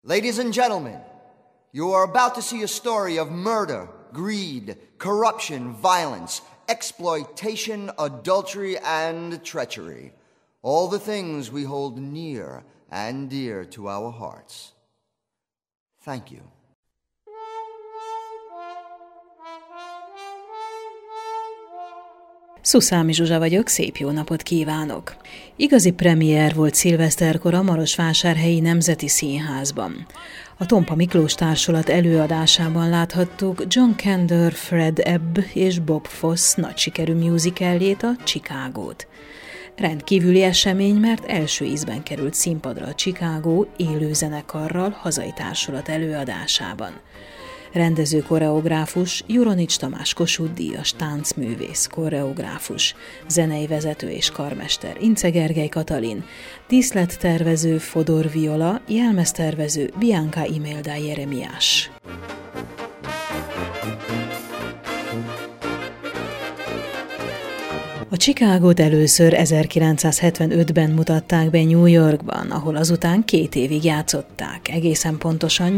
Ladies and gentlemen, you are about to see a story of murder, greed, corruption, violence, exploitation, adultery, and treachery. All the things we hold near and dear to our hearts. Thank you. Szuszámi Zsuzsa vagyok, szép jó napot kívánok! Igazi premier volt szilveszterkor a Marosvásárhelyi Nemzeti Színházban. A Tompa Miklós Társulat előadásában láthattuk John Kander, Fred Ebb és Bob Fosse nagy sikerű musicaljét, a Chicagót. Rendkívüli esemény, mert első ízben került színpadra a Chicago élő zenekarral hazai társulat előadásában. Rendező koreográfus Juronics Tamás Kossuth-díjas táncművész koreográfus, zenei vezető és karmester Ince Gergely Katalin, díszlettervező Fodor Viola, jelmeztervező Bianca Imelda Jeremiás. A Chicagót először 1975-ben mutatták be New Yorkban, ahol azután 2 évig játszották, egészen pontosan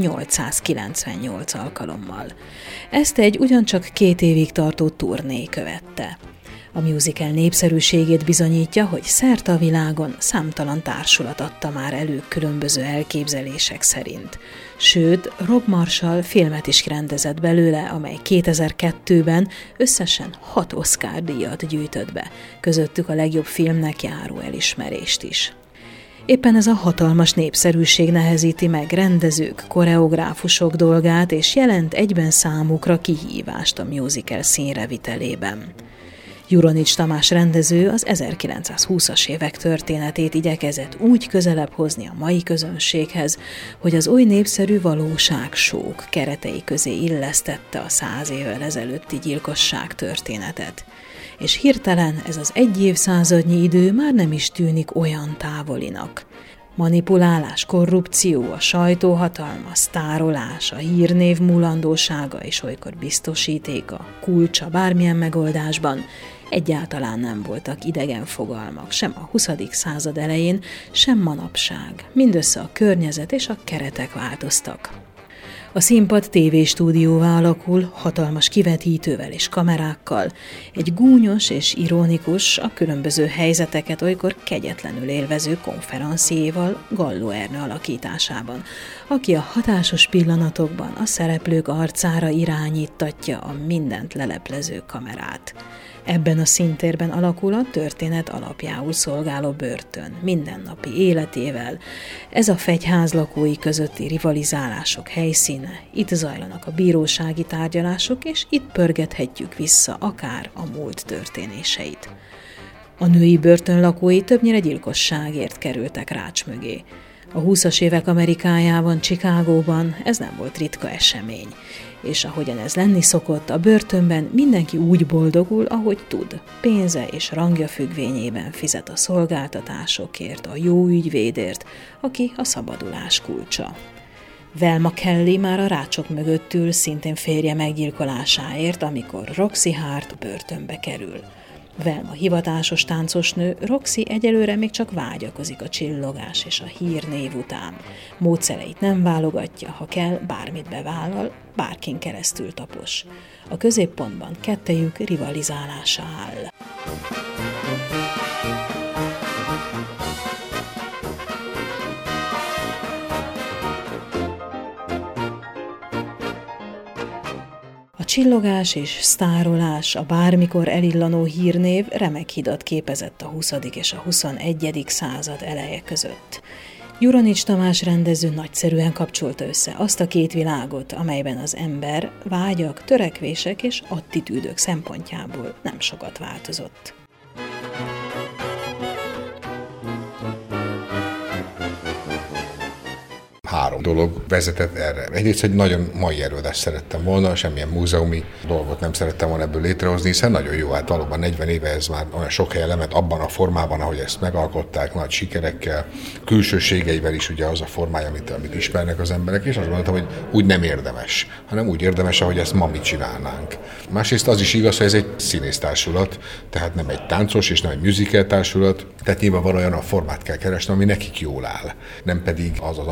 898 alkalommal. Ezt egy ugyancsak 2 évig tartó turné követte. A musical népszerűségét bizonyítja, hogy szerte a világon számtalan társulat adta már elő különböző elképzelések szerint. Sőt, Rob Marshall filmet is rendezett belőle, amely 2002-ben összesen 6 Oscar-díjat gyűjtött be, közöttük a legjobb filmnek járó elismerést is. Éppen ez a hatalmas népszerűség nehezíti meg rendezők, koreográfusok dolgát, és jelent egyben számukra kihívást a musical színrevitelében. Juronics Tamás rendező az 1920-as évek történetét igyekezett úgy közelebb hozni a mai közönséghez, hogy az oly népszerű valóságsók keretei közé illesztette a 100 évvel ezelőtti gyilkosság történetet. És hirtelen ez az 1 évszázadnyi idő már nem is tűnik olyan távolinak. Manipulálás, korrupció, a sajtóhatalma, sztárolás, a hírnév múlandósága és olykor biztosítéka, kulcsa bármilyen megoldásban egyáltalán nem voltak idegen fogalmak, sem a 20. század elején, sem manapság. Mindössze a környezet és a keretek változtak. A színpad tévéstúdióvá alakul, hatalmas kivetítővel és kamerákkal, egy gúnyos és ironikus, a különböző helyzeteket olykor kegyetlenül élvező konferenciéval, Galló Ernő alakításában, aki a hatásos pillanatokban a szereplők arcára irányítatja a mindent leleplező kamerát. Ebben a színtérben alakul a történet alapjául szolgáló börtön, mindennapi életével. Ez a fegyház lakói közötti rivalizálások helyszíne, itt zajlanak a bírósági tárgyalások, és itt pörgethetjük vissza akár a múlt történéseit. A női börtön lakói többnyire gyilkosságért kerültek rács mögé. A 20-as évek Amerikájában, Chicagóban ez nem volt ritka esemény, és ahogyan ez lenni szokott, a börtönben mindenki úgy boldogul, ahogy tud. Pénze és rangja függvényében fizet a szolgáltatásokért, a jó ügyvédért, aki a szabadulás kulcsa. Velma Kelly már a rácsok mögött ül, szintén férje meggyilkolásáért, amikor Roxy Hart börtönbe kerül. Velma hivatásos táncosnő, Roxy egyelőre még csak vágyakozik a csillogás és a hírnév után. Módszereit nem válogatja, ha kell, bármit bevállal, bárkin keresztül tapos. A középpontban kettejük rivalizálása áll. A csillogás és sztárolás, a bármikor elillanó hírnév remek hidat képezett a 20. és a 21. század eleje között. Juronics Tamás rendező nagyszerűen kapcsolta össze azt a 2 világot, amelyben az ember vágyak, törekvések és attitűdök szempontjából nem sokat változott. Három dolog vezetett erre. Egyrészt, hogy nagyon mai előadást szerettem volna, semmilyen múzeumi dolgot nem szerettem volna ebből létrehozni, hiszen nagyon jó, hát valóban 40 éve ez már olyan sok helyen lement abban a formában, ahogy ezt megalkották, nagy sikerekkel, külsőségeivel is ugye az a formája, amit ismernek az emberek, és azt gondoltam, hogy úgy nem érdemes, hanem úgy érdemes, ahogy ezt ma mi csinálnánk. Másrészt az is igaz, hogy ez egy színésztársulat, tehát nem egy táncos és nem egy musical társulat, tehát nyilván olyan a formát kell keresni, ami nekik jól áll, nem pedig az amerikai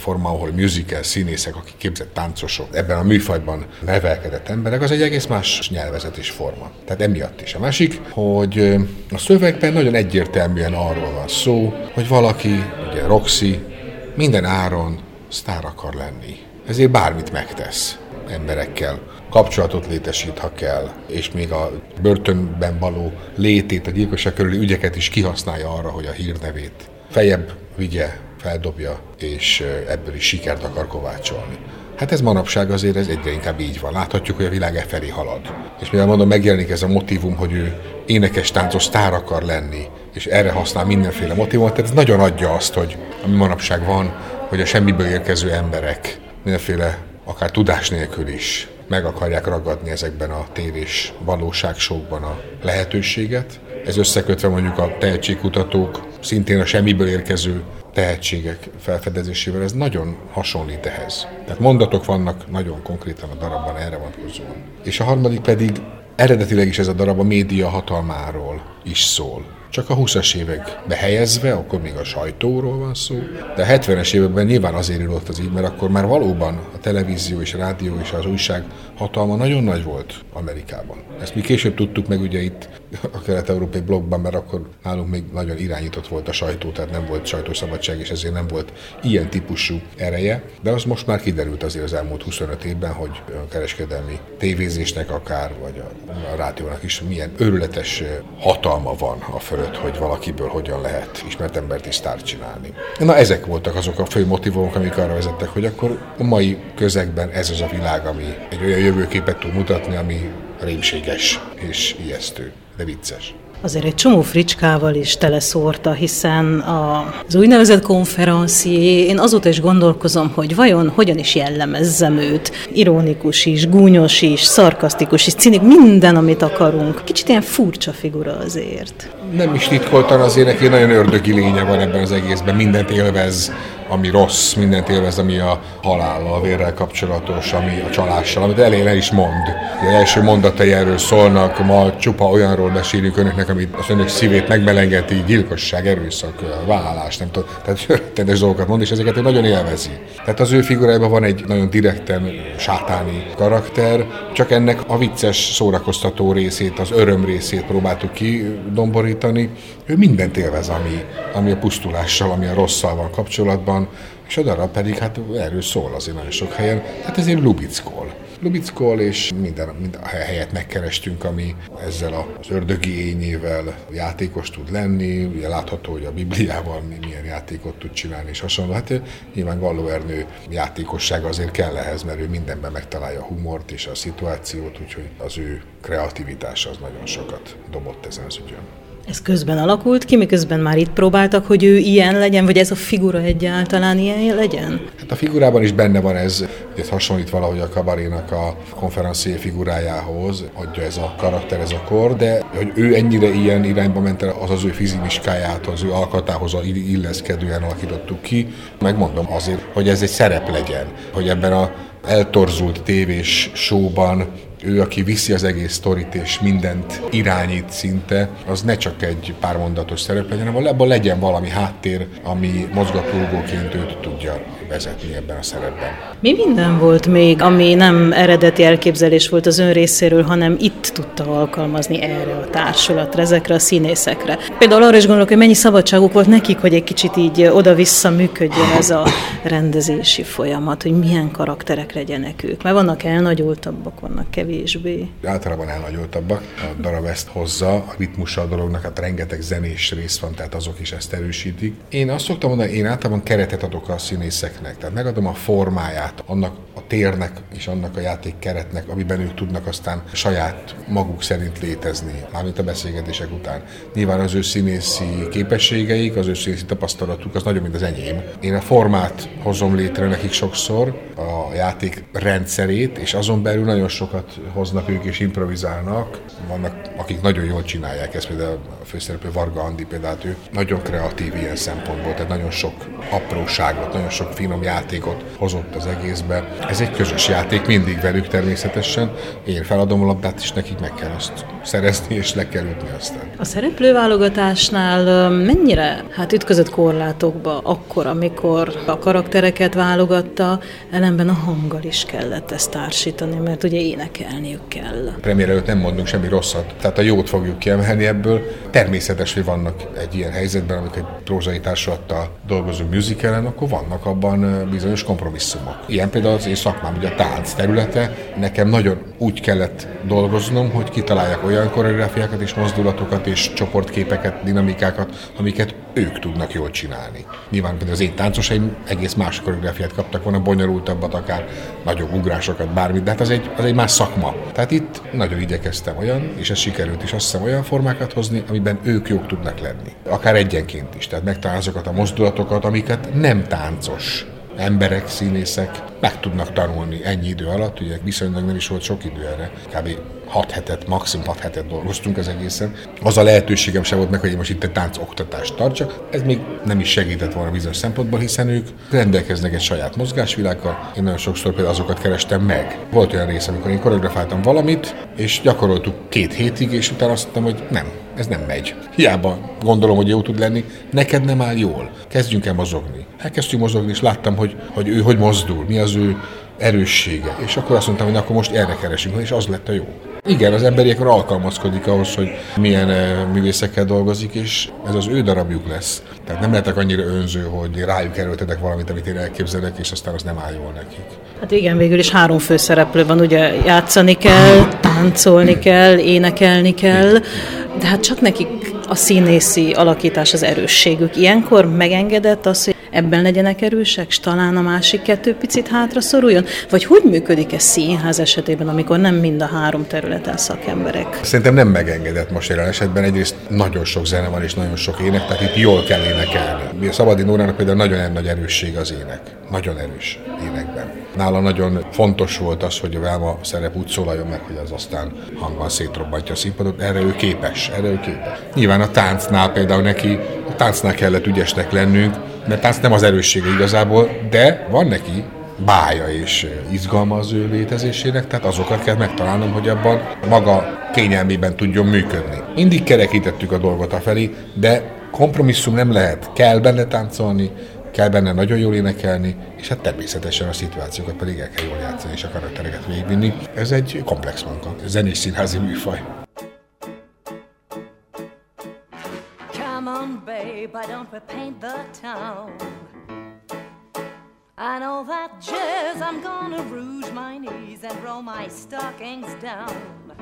forma, ahol musical színészek, akik képzett táncosok, ebben a műfajban nevelkedett emberek, az egy egész más nyelvezet és forma. Tehát emiatt is. A másik, hogy a szövegben nagyon egyértelműen arról van szó, hogy valaki, ugye Roxy, minden áron sztár akar lenni. Ezért bármit megtesz emberekkel, kapcsolatot létesít, ha kell, és még a börtönben való létét, a gyilkosság körüli ügyeket is kihasználja arra, hogy a hírnevét feljebb vigye, feldobja, és ebből is sikert akar kovácsolni. Hát ez manapság azért ez egyre inkább így van. Láthatjuk, hogy a világ e felé halad. És mivel mondom, megjelenik ez a motívum, hogy ő énekes, táncos sztár akar lenni, és erre használ mindenféle motívumot, tehát ez nagyon adja azt, hogy ami manapság van, hogy a semmiből érkező emberek mindenféle, akár tudás nélkül is meg akarják ragadni ezekben a tévés valóságsókban a lehetőséget. Ez összekötve mondjuk a tehetségkutatók, szintén a semmiből érkező tehetségek felfedezésével, ez nagyon hasonlít ehhez. Tehát mondatok vannak nagyon konkrétan a darabban erre vonatkozóan. És a harmadik pedig eredetileg is ez a darab a média hatalmáról is szól. Csak a 20-as évekbe helyezve, akkor még a sajtóról van szó, de a 70-es években nyilván azért írott az így, mert akkor már valóban a televízió és a rádió és az újság hatalma nagyon nagy volt Amerikában. Ezt mi később tudtuk meg ugye itt a kelet-európai blokkban, mert akkor nálunk még nagyon irányított volt a sajtó, tehát nem volt sajtószabadság, és ezért nem volt ilyen típusú ereje, de az most már kiderült azért az elmúlt 25 évben, hogy a kereskedelmi tévézésnek akár, vagy a rádiónak is milyen őrületes hatalma van a fölött, hogy valakiből hogyan lehet ismert embert is sztárt csinálni. Na, ezek voltak azok a fő motivumok, amik arra vezettek, hogy akkor a mai közegben ez az a világ, ami egy olyan jövőképet tud mutatni, ami rémséges és ijesztő, de vicces. Azért egy csomó fricskával is teleszórta, hiszen az úgynevezett konferencié, én azóta is gondolkozom, hogy vajon hogyan is jellemezzem őt. Ironikus is, gúnyos is, szarkasztikus is, cinik, minden, amit akarunk. Kicsit ilyen furcsa figura azért. Nem is titkoltan, azért neki nagyon ördögi lénye van ebben az egészben, mindent élvez, ami rossz, mindent élvez, ami a halállal, a vérrel kapcsolatos, ami a csalással, amit elején el is mond. Az első mondatai erről szólnak, ma csupa olyanról beszélünk önöknek, amit az önök szívét megmelengeti, gyilkosság, erőszak, vállás, nem tudom, tehát rendes dolgokat mond, és ezeket ő nagyon élvezi. Tehát az ő figurájában van egy nagyon direkten sátáni karakter, csak ennek a vicces, szórakoztató részét, az öröm részét próbáltuk kidomborítani. Ő mindent élvez, ami a pusztulással, ami a rosszal van kapcsolatban, és a darab pedig hát erről szól azért nagyon sok helyen, hát ezért Lubickol, és minden helyet megkerestünk, ami ezzel az ördögi ényével játékos tud lenni, ugye látható, hogy a Bibliával milyen játékot tud csinálni, és hasonló. Hát nyilván Galló Ernő játékossága azért kell ehhez, mert ő mindenben megtalálja a humort és a szituációt, úgyhogy az ő kreativitása az nagyon sokat dobott ezen az ügyön. Ez közben alakult ki, miközben már itt próbáltak, hogy ő ilyen legyen, vagy ez a figura egyáltalán ilyen legyen? Hát a figurában is benne van ez hasonlít valahogy a Cabarénak a konferencié figurájához, adja ez a karakter, ez a kor, de hogy ő ennyire ilyen irányba ment el, az ő fizimiskájától, az ő alkatához illeszkedően alakítottuk ki. Megmondom azért, hogy ez egy szerep legyen, hogy ebben a eltorzult tévés showban ő, aki viszi az egész sztorit és mindent irányít szinte, az ne csak egy pár mondatos szerep legyen, hanem abban legyen valami háttér, ami mozgatórugóként őt tudja vezetni ebben a szerepben. Mi minden volt még, ami nem eredeti elképzelés volt az ön részéről, hanem itt tudta alkalmazni erre a társulatra, ezekre a színészekre? Például arra is gondolok, hogy mennyi szabadságuk volt nekik, hogy egy kicsit így oda-vissza működjön ez a rendezési folyamat, hogy milyen karakterek legyenek ők. Mert vannak elnagyoltabbak, vannak kevésbé. Általában elnagyoltabbak. A darab ezt hozza, a ritmusa a dolognak, hát rengeteg zenés rész van, tehát azok is ezt erősítik. Én azt szoktam mondani, én általában keretet adok a színészeknek, tehát megadom a formáját annak a térnek és annak a játékkeretnek, amiben ők tudnak aztán saját maguk szerint létezni, mármint a beszélgetések után. Nyilván az ő színészi képességeik, az ő színészi tapasztalatuk az nagyon, mint az enyém. Én a formát hozom létre nekik sokszor, a játék rendszerét, és azon belül nagyon sokat hoznak ők és improvizálnak. Vannak, akik nagyon jól csinálják ezt, például a főszereplő Varga Andi például, ő nagyon kreatív ilyen szempontból, tehát nagyon sok apróságot, nagyon sok finom játékot hozott az egészbe. Ez egy közös játék, mindig velük természetesen. Én feladom a labdát, és nekik meg kell azt szerezni, és le kell ütni aztán. A szereplőválogatásnál mennyire ütközött korlátokba akkor, amikor a karaktereket válogatta, ellenben a hanggal is kellett ezt társítani, mert ugye énekelniük kell. A premier előtt nem mondunk semmi rosszat, tehát a jót fogjuk kiemelni ebből. Természetes, hogy vannak egy ilyen helyzetben, amikor egy prózai társulattal dolgozunk musicalen, akkor vannak abban bizonyos kompromisszumok. Ilyen például az én szakmám, ugye a tánc területe, nekem nagyon úgy kellett dolgoznom, hogy kitaláljak olyan koreográfiákat és mozdulatokat és csoportképeket, dinamikákat, amiket ők tudnak jól csinálni. Nyilván például az én táncosaim egész más koreográfiát kaptak volna, bonyolultabbat, akár nagyobb ugrásokat, bármit, de hát az egy más szakma. Tehát itt nagyon igyekeztem olyan, és ez sikerült is, azt hiszem olyan formákat hozni, amiben ők jók tudnak lenni. Akár egyenként is, tehát megtalálni azokat a mozdulatokat, amiket nem táncos emberek, színészek meg tudnak tanulni ennyi idő alatt, ugye viszonylag nem is volt sok idő erre, kb. 6 hetet, maximum 6 hetet dolgoztunk az egészen. Az a lehetőségem sem volt meg, hogy én most itt egy táncoktatást tartsak. Ez még nem is segített volna bizonyos szempontból, hiszen ők rendelkeznek egy saját mozgásvilággal. Én nagyon sokszor például azokat kerestem meg. Volt olyan rész, amikor én koreografáltam valamit, és gyakoroltuk 2 hétig, és utána azt mondtam, hogy nem, ez nem megy. Hiába gondolom, hogy jó tud lenni, neked nem áll jól. Kezdjünk el mozogni. Elkezdtünk mozogni, és láttam, hogy ő hogy mozdul, mi az ő erőssége. És akkor azt mondtam, hogy akkor most erre keresünk, és az lett a jó. Igen, az emberiekre alkalmazkodik ahhoz, hogy milyen művészekkel dolgozik, és ez az ő darabjuk lesz. Tehát nem lehetek annyira önző, hogy rájuk erőltetek valamit, amit én elképzelek, és aztán az nem áll jól nekik. Hát igen, végül is 3 főszereplő van, ugye játszani kell, táncolni kell, énekelni kell, de hát csak nekik a színészi alakítás az erősségük. Ilyenkor megengedett az, hogy ebben legyenek erősek, és talán a másik 2 picit hátra szoruljon? Vagy hogy működik ez színház esetében, amikor nem mind a 3 területen szakemberek? Szerintem nem megengedett most jelen esetben. Egyrészt nagyon sok zene van, és nagyon sok ének, tehát itt jól kell énekelni. A Szabadi Nórának például nagyon nagy erősség az ének. Nagyon erős énekben. Nála nagyon fontos volt az, hogy a Velma szerep úgy szólaljon meg, hogy az aztán hangban szétrobbantja a színpadot. Erre ő képes. Nyilván a táncnál például neki, a táncnál kellett ügyesnek lennünk, mert tánc nem az erőssége igazából, de van neki bája és izgalma az ő létezésének, tehát azokat kell megtalálnom, hogy abban maga kényelmében tudjon működni. Mindig kerekítettük a dolgot afelé, de kompromisszum nem lehet. Kell benne táncolni, kell benne nagyon jól énekelni, és hát természetesen a szituációkat pedig el kell jól játszani, és a karaktereket végigvinni. Ez egy komplex munka, zenés színházi műfaj. But don't repaint the town. I know that jazz, I'm gonna rouge my knees and roll my stockings down.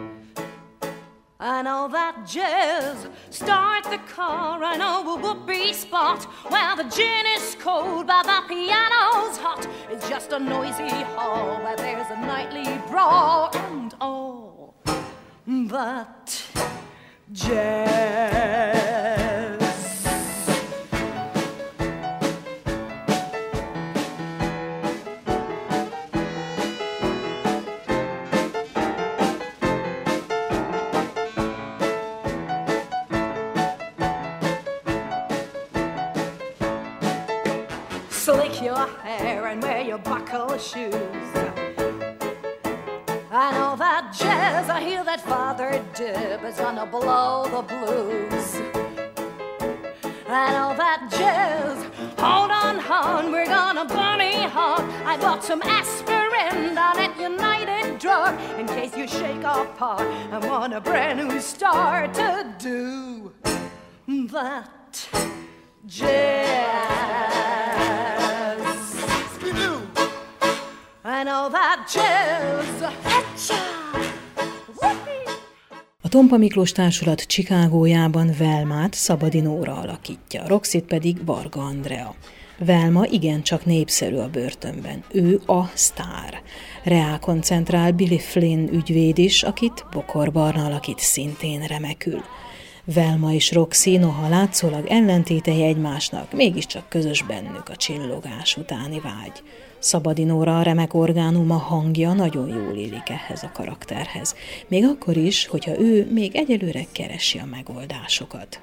I know that jazz, start the car, I know a whoopee spot where the gin is cold but the piano's hot. It's just a noisy hall where there's a nightly brawl and all that jazz. Slick your hair and wear your buckle shoes. I know that jazz, I hear that Father Dib is gonna blow the blues. I know that jazz, hold on, hon, we're gonna bunny hop. I bought some aspirin down at United Drug in case you shake apart and want a brand new start to do that jazz. I know that jazz. A Tompa Miklós Társulat Chicagójában Velmát Szabadi Nóra alakítja, Roxit pedig Varga Andrea. Velma igencsak népszerű a börtönben. Ő a sztár. Reá koncentrál Billy Flynn ügyvéd is, akit Bokor Barna alakít szintén remekül. Velma és Roxy, noha látszólag ellentétei egymásnak, mégiscsak közös bennük a csillogás utáni vágy. Szabadi Nóra remek orgánuma, hangja nagyon jól illik ehhez a karakterhez. Még akkor is, hogyha ő még egyelőre keresi a megoldásokat.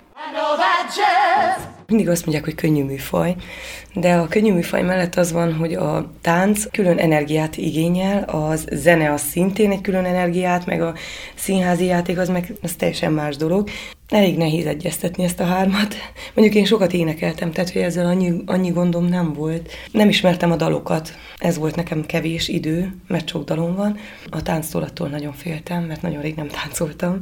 Mindig azt mondják, hogy könnyű műfaj, de a könnyű műfaj mellett az van, hogy a tánc külön energiát igényel, az zene az szintén egy külön energiát, meg a színházi játék az meg az teljesen más dolog. Elég nehéz egyeztetni ezt a hármat. Mondjuk én sokat énekeltem, tehát hogy ezzel annyi gondom nem volt. Nem ismertem a dalokat, ez volt nekem kevés idő, mert sok dalom van. A tánctól attól nagyon féltem, mert nagyon rég nem táncoltam.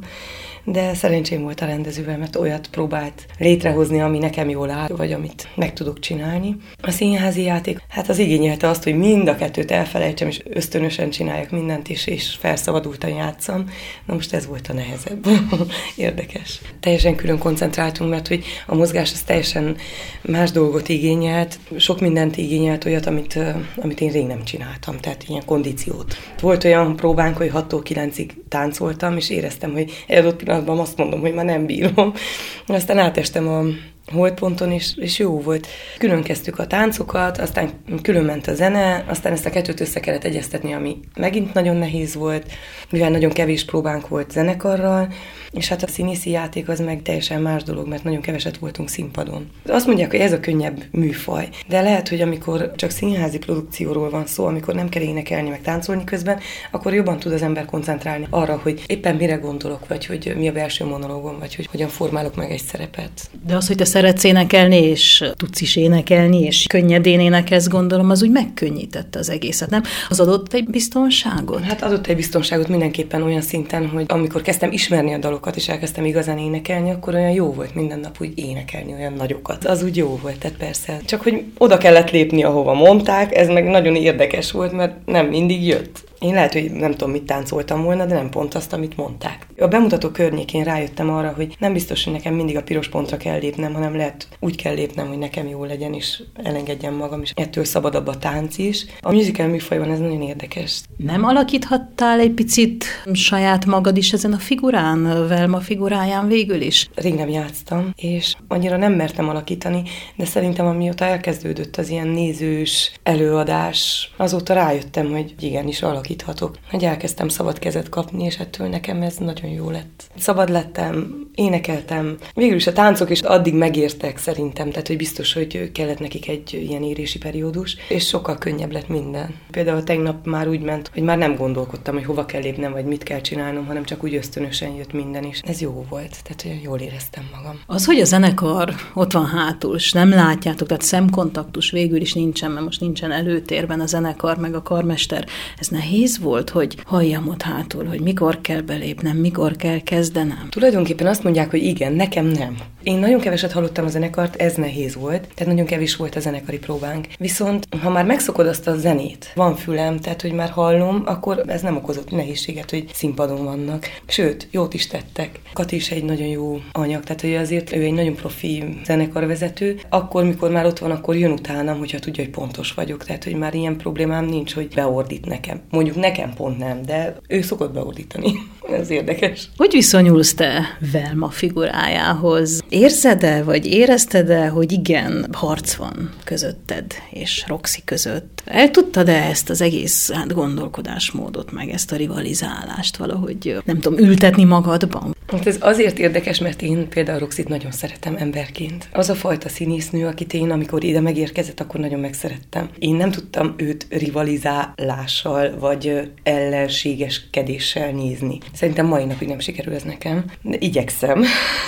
De szerencsém volt a rendezővel, mert olyat próbált létrehozni, ami nekem jól áll, vagy amit meg tudok csinálni. A színházi játék, hát az igényelte azt, hogy mind a kettőt elfelejtsem, és ösztönösen csináljak mindent is, és felszabadultan játszam. Na most ez volt a nehezebb. Érdekes. Teljesen külön koncentráltunk, mert hogy a mozgás az teljesen más dolgot igényelt, sok mindent igényelt, olyat, amit én rég nem csináltam, tehát ilyen kondíciót. Volt olyan próbánk, hogy 6-tól 9-ig táncoltam, és éreztem, hogy adott pillanatban azt mondom, hogy már nem bírom. Aztán átestem a holdponton, és jó volt. Külön kezdtük a táncokat, aztán külön ment a zene, aztán ezt a kettőt össze kellett egyeztetni, ami megint nagyon nehéz volt, mivel nagyon kevés próbánk volt zenekarral, és hát a színészi játék az meg teljesen más dolog, mert nagyon keveset voltunk színpadon. Azt mondják, hogy ez a könnyebb műfaj, de lehet, hogy amikor csak színházi produkcióról van szó, amikor nem kell énekelni, meg táncolni közben, akkor jobban tud az ember koncentrálni arra, hogy éppen mire gondolok, vagy hogy mi a belső monológom, vagy hogy hogyan formálok meg egy szerepet. De az, hogy te szeretsz énekelni, és tudsz is énekelni, és könnyedén énekelsz, gondolom, az úgy megkönnyítette az egészet, nem? Az adott egy biztonságot? Hát adott egy biztonságot mindenképpen olyan szinten, hogy amikor kezdtem ismerni a dalokat, és elkezdtem igazán énekelni, akkor olyan jó volt minden nap úgy énekelni olyan nagyokat. Az úgy jó volt, tehát persze. Csak hogy oda kellett lépni, ahova mondták, ez meg nagyon érdekes volt, mert nem mindig jött. Én lehet, hogy nem tudom, mit táncoltam volna, de nem pont azt, amit mondták. A bemutató környékén rájöttem arra, hogy nem biztos, hogy nekem mindig a piros pontra kell lépnem, hanem lehet úgy kell lépnem, hogy nekem jó legyen, és elengedjem magam, és ettől szabadabb a tánc is. A musical műfajban ez nagyon érdekes. Nem alakíthattál egy picit saját magad is ezen a figurán, Velma figuráján végül is? Rég nem játsztam, és annyira nem mertem alakítani, de szerintem amióta elkezdődött az ilyen nézős előadás, azóta rájöttem, hogy igenis alakíthatok. Hogy elkezdtem szabad kezet kapni, és ettől nekem ez nagyon jó lett. Szabad lettem, énekeltem. Végül is a táncok is addig megértek szerintem, tehát hogy biztos, hogy kellett nekik egy ilyen érési periódus, és sokkal könnyebb lett minden. Például tegnap már úgy ment, hogy már nem gondolkodtam, hogy hova kell lépnem, vagy mit kell csinálnom, hanem csak úgy ösztönösen jött minden, és ez jó volt, tehát olyan jól éreztem magam. Az, hogy a zenekar ott van hátul, és nem látjátok, tehát szemkontaktus végül is nincsen, mert most nincsen előtérben a zenekar, meg a karmester, ez nehéz volt, hogy halljam ott hátul, hogy mikor kell belépnem, mikor kell kezdenem? Tulajdonképpen azt mondják, hogy igen, nekem nem. Én nagyon keveset hallottam a zenekart, ez nehéz volt, tehát nagyon kevés volt a zenekari próbánk. Viszont, ha már megszokod azt a zenét, van fülem, tehát hogy már hallom, akkor ez nem okozott nehézséget, hogy színpadon vannak. Sőt, jót is tettek. Kati is egy nagyon jó anyag, tehát hogy azért ő egy nagyon profi zenekarvezető. Akkor, mikor már ott van, akkor jön utánam, hogyha tudja, hogy pontos vagyok. Tehát, hogy már ilyen problémám nincs, hogy beordít nekem. Mondjuk nekem pont nem, de ő szokott beordítani. Ez érdekes. Hogy viszonyulsz te Velma figurájához? Érzed-e, vagy érezted-e, hogy igen, harc van közötted és Roxy között? El tudtad-e ezt az egész gondolkodásmódot, meg ezt a rivalizálást valahogy, nem tudom, ültetni magadban? Hát ez azért érdekes, mert én például Roxyt nagyon szeretem emberként. Az a fajta színésznő, akit én, amikor ide megérkezett, akkor nagyon megszerettem. Én nem tudtam őt rivalizálással, vagy ellenségeskedéssel nézni. Szerintem mai napig nem sikerül ez nekem, de igyekszem.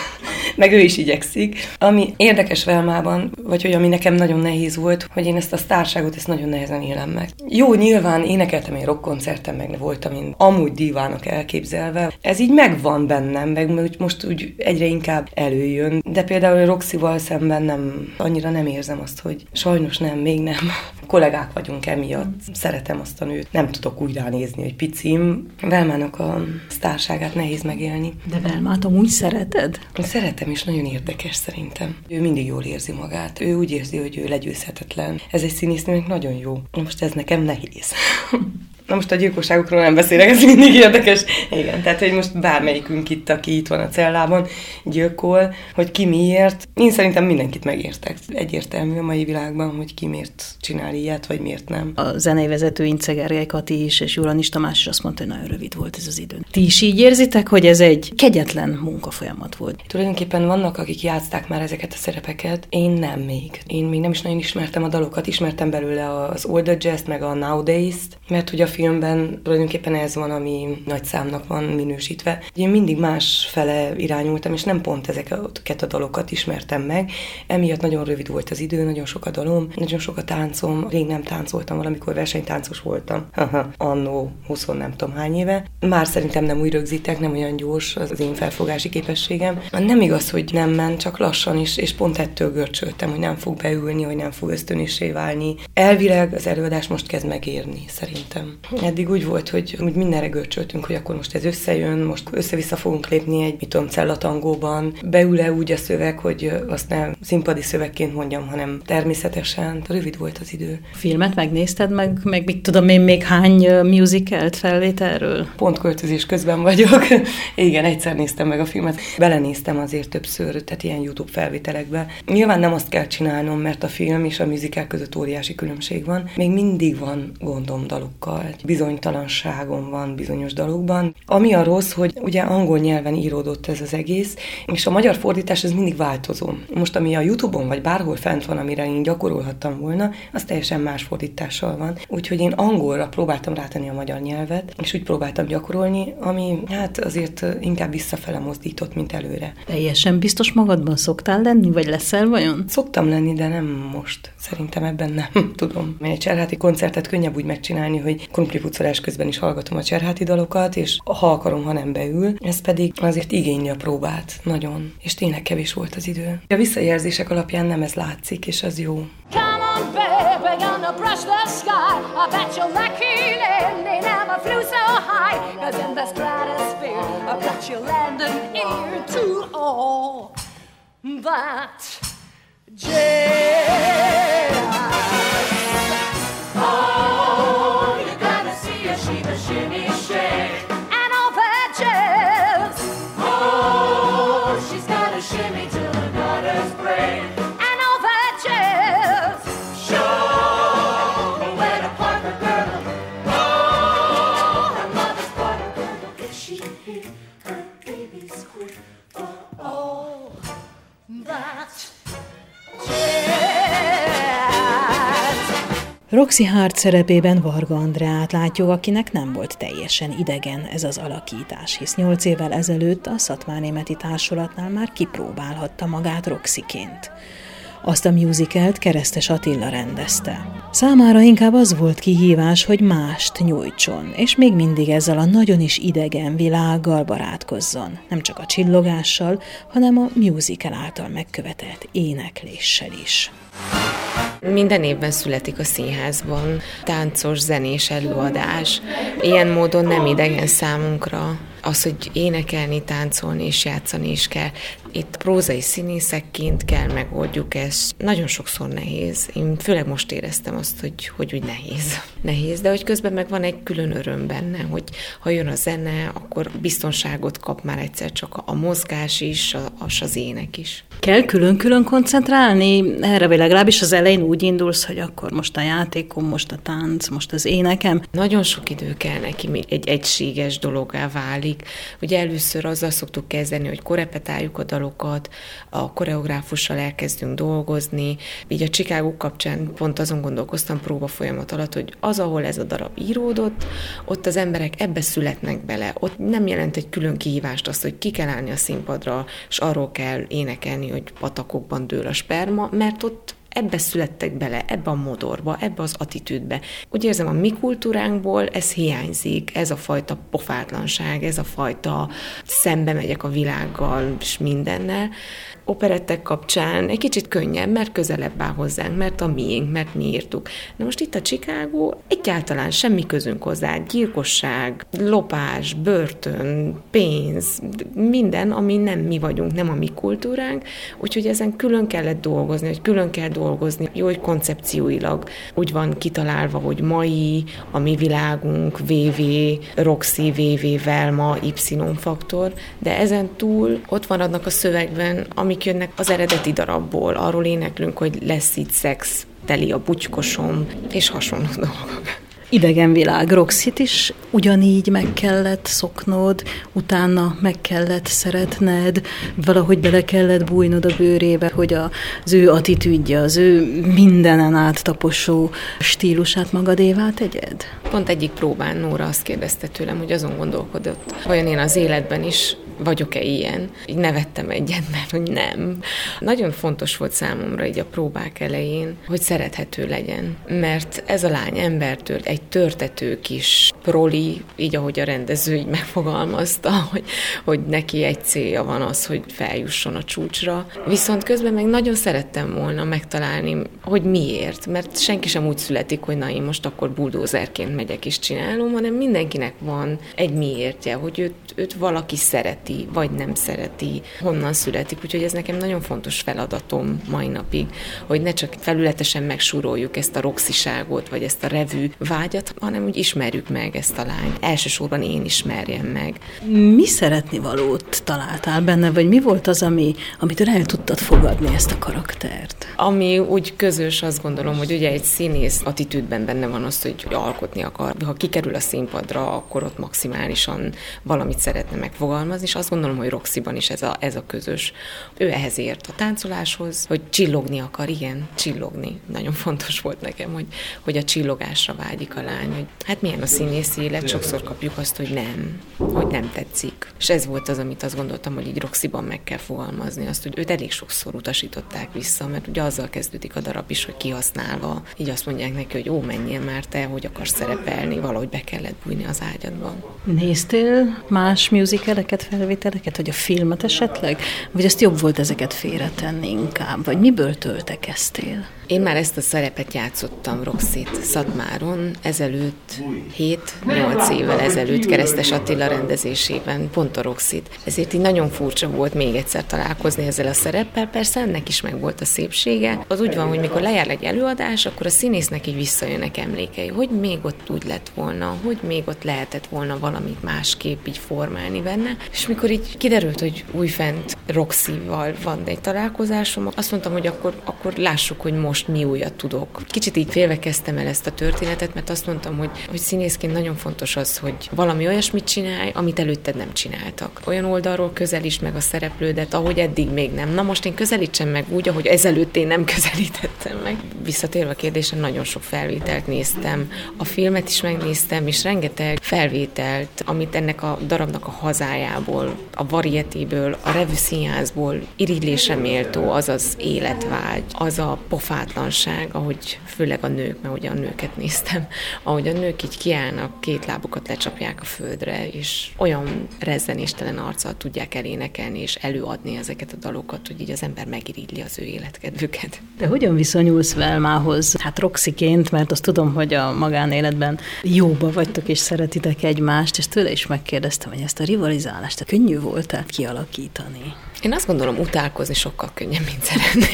Meg ő is igyekszik. Ami érdekes Velmában, vagy hogy ami nekem nagyon nehéz volt, hogy én ezt a sztárságot, ezt nagyon nehezen élem meg. Jó, nyilván énekeltem egy rockkoncerten, meg voltam én amúgy divának elképzelve. Ez így megvan bennem, meg most úgy egyre inkább előjön. De például Roxyval szemben annyira nem érzem azt, hogy sajnos nem, még nem. Kollégák vagyunk emiatt. Szeretem azt a nőt. Nem tudok úgy ránézni, hogy picim. Velmának a sztárságát nehéz megélni. De Velmát amúgy szereted? Szeretem, és nagyon érdekes szerintem. Ő mindig jól érzi magát. Ő úgy érzi, hogy ő legyőzhetetlen. Ez egy színésznőnek nagyon jó. Most ez nekem nehéz. Na most a gyilkosságokról nem beszélek, ez mindig érdekes. Igen, tehát hogy most bármelyikünk itt, aki itt van a cellában, gyilkol, hogy ki miért. Én szerintem mindenkit megértek. Egyértelmű a mai világban, hogy ki miért csinál ilyet, vagy miért nem. A zenei vezető Incegergely Kati is, és Juranis Tamás is azt mondta, hogy nagyon rövid volt ez az idő. Ti is így érzitek, hogy ez egy kegyetlen munkafolyamat volt? Tulajdonképpen vannak, akik játszták már ezeket a szerepeket. Én nem még. Én még nem is nagyon ismertem a dalokat, ismertem belőle az Older Jazz-t, meg a Nowadays-t, mert hogy a filmben tulajdonképpen ez van, ami nagy számnak van minősítve. Én mindig más fele irányultam, és nem pont ezeket a dalokat ismertem meg. Emiatt nagyon rövid volt az idő, nagyon sok a dalom, nagyon sok a táncom. Rég nem táncoltam, valamikor versenytáncos voltam. Annó 20 nem tudom hány éve. Már szerintem nem úgy rögzítek, nem olyan gyors az én felfogási képességem. Nem igaz, hogy nem ment, csak lassan is, és pont ettől görcsöltem, hogy nem fog beülni, hogy nem fog ösztönissé válni. Elvileg az előadás most kezd megérni, szerintem. Eddig úgy volt, hogy úgy mindenre görcsöltünk, hogy akkor most ez összejön, most össze-vissza fogunk lépni egy, cellatangóban. Beül-e úgy a szöveg, hogy azt nem színpadi szövegként mondjam, hanem természetesen. Rövid volt az idő. A filmet megnézted, meg mit tudom én, még hány musicalt felvételről? Pont költözés közben vagyok. Igen, egyszer néztem meg a filmet. Belenéztem azért többször, tehát ilyen YouTube felvételekbe. Nyilván nem azt kell csinálnom, mert a film és a musical között óriási különbség van. Még mindig van gondom dalokkal. Bizonytalanságom van bizonyos dalokban. Ami a rossz, hogy ugye angol nyelven íródott ez az egész, és a magyar fordítás ez mindig változó. Most ami a YouTube-on vagy bárhol fent van, amire én gyakorolhattam volna, az teljesen más fordítással van. Úgyhogy én angolra próbáltam rátenni a magyar nyelvet, és úgy próbáltam gyakorolni, ami hát azért inkább visszafele mozdított, mint előre. Teljesen biztos magadban szoktál lenni, vagy leszel vajon? Szoktam lenni, de nem most. Szerintem ebben nem tudom. Egy cserháti koncertet könnyebb úgy megcsinálni, hogy krumplipucolás közben is hallgatom a cserháti dalokat, és ha akarom, ha nem beül. Ez pedig azért igényli a próbát. Nagyon. És tényleg kevés volt az idő. A visszajelzések alapján nem ez látszik, és az jó. Come on, baby, gonna brush the sky. I bet you're lucky they never flew so high. 'Cause in the stratosphere, I bet you landed here to all that jazz. Oh, you're gonna see a shiver, shimmy, shake. And all that jazz. Oh, she's gonna shimmy till the waters break. And all that jazz. Sure, where to park her girl. Oh, her mother's park her girl. If she hear her baby squeak. Oh, that Roxy Hart szerepében Varga Andreát látjuk, akinek nem volt teljesen idegen ez az alakítás, hisz 8 évvel ezelőtt a Szatmárnémeti Társulatnál már kipróbálhatta magát Roxyként. Azt a musicalt Keresztes Attila rendezte. Számára inkább az volt kihívás, hogy mást nyújtson, és még mindig ezzel a nagyon is idegen világgal barátkozzon. Nem csak a csillogással, hanem a musical által megkövetelt énekléssel is. Minden évben születik a színházban táncos, zenés előadás. Ilyen módon nem idegen számunkra az, hogy énekelni, táncolni és játszani is kell. Itt prózai színészekként kell megoldjuk ezt. Nagyon sokszor nehéz. Én főleg most éreztem azt, hogy úgy nehéz. Nehéz, de hogy közben meg van egy külön öröm benne, hogy ha jön a zene, akkor biztonságot kap már egyszer csak a mozgás is, az ének is. Kell külön-külön koncentrálni erre, vagy legalábbis az elején úgy indulsz, hogy akkor most a játékom, most a tánc, most az énekem. Nagyon sok idő kell neki, még egy egységes dologgá válik. Ugye először azzal szoktuk kezdeni, hogy korepetáljuk a dalokat, a koreográfussal elkezdünk dolgozni. Így a Chicago kapcsán pont azon gondolkoztam próba folyamat alatt, hogy az, ahol ez a darab íródott, ott az emberek ebbe születnek bele. Ott nem jelent egy külön kihívást azt, hogy ki kell állni a színpadra, és arról kell énekelni, hogy patakokban dől a sperma, mert ott ebbe születtek bele, ebbe a modorba, ebbe az attitűdbe. Úgy érzem, a mi kultúránkból ez hiányzik, ez a fajta pofátlanság, ez a fajta szembe megyek a világgal és mindennel. operettek kapcsán egy kicsit könnyebb, mert közelebb áll hozzánk, mert a miénk, mert mi írtuk. Na most itt a Chicago egyáltalán semmi közünk hozzá, gyilkosság, lopás, börtön, pénz, minden, ami nem mi vagyunk, nem a mi kultúránk, úgyhogy ezen külön kellett dolgozni, hogy külön kell dolgozni, jó, hogy koncepcióilag úgy van kitalálva, hogy mai, a mi világunk, VV, Roxy, VV, Velma, Y-faktor, de ezen túl ott maradnak a szövegben, amik jönnek az eredeti darabból. Arról éneklünk, hogy lesz itt szex, teli a butykosom, és hasonló dolgok. Idegen világ, Roxyt is ugyanígy meg kellett szoknod, utána meg kellett szeretned, valahogy bele kellett bújnod a bőrébe, hogy az ő attitűdje, az ő mindenen át taposó stílusát magadévá tegyed? Pont egyik próbán Nóra azt kérdezte tőlem, hogy azon gondolkodott, vajon én az életben is vagyok-e ilyen? Így nevettem egyet, mert hogy nem. Nagyon fontos volt számomra így a próbák elején, hogy szerethető legyen. Mert ez a lány embertől egy törtető kis proli, így ahogy a rendező így megfogalmazta, hogy neki egy célja van az, hogy feljusson a csúcsra. Viszont közben meg nagyon szerettem volna megtalálni, hogy miért. Mert senki sem úgy születik, hogy na én most akkor buldózerként megyek és csinálom, hanem mindenkinek van egy miértje, hogy őt valaki szereti, vagy nem szereti, honnan születik. Úgyhogy ez nekem nagyon fontos feladatom mai napig, hogy ne csak felületesen megsúroljuk ezt a roxiságot, vagy ezt a revű vágyat, hanem úgy ismerjük meg ezt a lányt. Elsősorban én ismerjem meg. Mi szeretnivalót találtál benne, vagy mi volt az, amitől el tudtad fogadni ezt a karaktert? Ami úgy közös, azt gondolom, hogy ugye egy színész attitűdben benne van az, hogy alkotni akar. Ha kikerül a színpadra, akkor ott maximálisan valamit szeretne megfogalmazni, és azt gondolom, hogy Roxyban is ez a közös. Ő ehhez ért a táncoláshoz, hogy csillogni akar, igen, csillogni. Nagyon fontos volt nekem, hogy a csillogásra vágyik a lány, hogy hát milyen a színészi élet, sokszor kapjuk azt, hogy nem tetszik. És ez volt az, amit azt gondoltam, hogy így Roxyban meg kell fogalmazni, azt, hogy őt elég sokszor utasították vissza, mert ugye azzal kezdődik a darab is, hogy kihasználva, így azt mondják neki, hogy menjél már te, hogy akarsz szerepelni, valahogy be kellett bújni az ágyadban. Néztél más musicaleket, felvételeket, vagy a filmet esetleg? Vagy azt jobb volt ezeket félretenni inkább? Vagy miből töltekeztél? Én már ezt a szerepet játszottam, Roxyt, Szatmáron, ezelőtt 7-8 évvel ezelőtt Keresztes Attila rendezésében, pont a Roxyt. Ezért így nagyon furcsa volt még egyszer találkozni ezzel a szereppel, persze ennek is meg volt a szépsége. Az úgy van, hogy mikor lejár egy előadás, akkor a színésznek így visszajönnek emlékei, hogy még ott úgy lett volna, hogy még ott lehetett volna valamit másképp így formálni benne. És mikor így kiderült, hogy újfent Roxyval van egy találkozásom, azt mondtam, hogy akkor lássuk, hogy most mi újat tudok. Kicsit így félve kezdtem el ezt a történetet, mert azt mondtam, hogy színészként nagyon fontos az, hogy valami olyasmit csinálj, amit előtted nem csináltak. Olyan oldalról közelítsd meg a szereplődet, ahogy eddig még nem. Na most én közelítsem meg úgy, ahogy ezelőtt én nem közelítettem meg. Visszatérve a kérdésem, nagyon sok felvételt néztem. A filmet is megnéztem, és rengeteg felvételt, amit ennek a darabnak a hazájából, a varietéből, a revű színházból irigylésre méltó, az az életvágy, az a pofátlanság, ahogy főleg a nők, mert ugye a nőket néztem, ahogy a nők így kiállnak, két lábukat lecsapják a földre, és olyan rezzenéstelen arccal tudják elénekelni és előadni ezeket a dalokat, hogy így az ember megirigyli az ő életkedvüket. De hogyan viszonyulsz Velmához? Hát Roxyként, mert azt tudom, hogy a magánéletben jóba vagytok és szeretitek egymást, és tőle is megkérdeztem, hogy ezt a rivalizálást könnyű volt kialakítani. Én azt gondolom, utálkozni sokkal könnyebb, mint szeretni.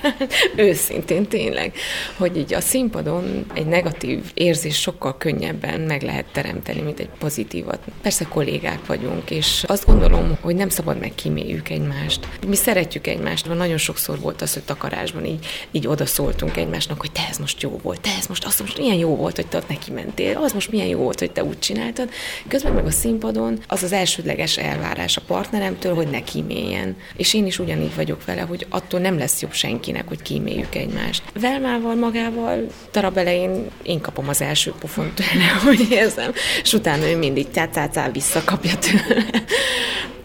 Őszintén tényleg, hogy így a színpadon egy negatív érzés sokkal könnyebben meg lehet teremteni, mint egy pozitívat. Persze kollégák vagyunk, és azt gondolom, hogy nem szabad megkíméljük egymást. Mi szeretjük egymást, nagyon sokszor volt az, hogy takarásban így odaszóltunk egymásnak, hogy te ez most jó volt, te ez most, az most milyen jó volt, hogy te ott neki mentél, az most milyen jó volt, hogy te úgy csináltad. Közben meg a színpadon az elsődleges elvárás a partneremtől, hogy ne kíméljen. És én is ugyanígy vagyok vele, hogy attól nem lesz jobb senkinek, hogy kíméljük egymást. Velmával, magával darab elején én kapom az első pofont tőle, hogy érzem, és utána ő mindig tá visszakapja tőle.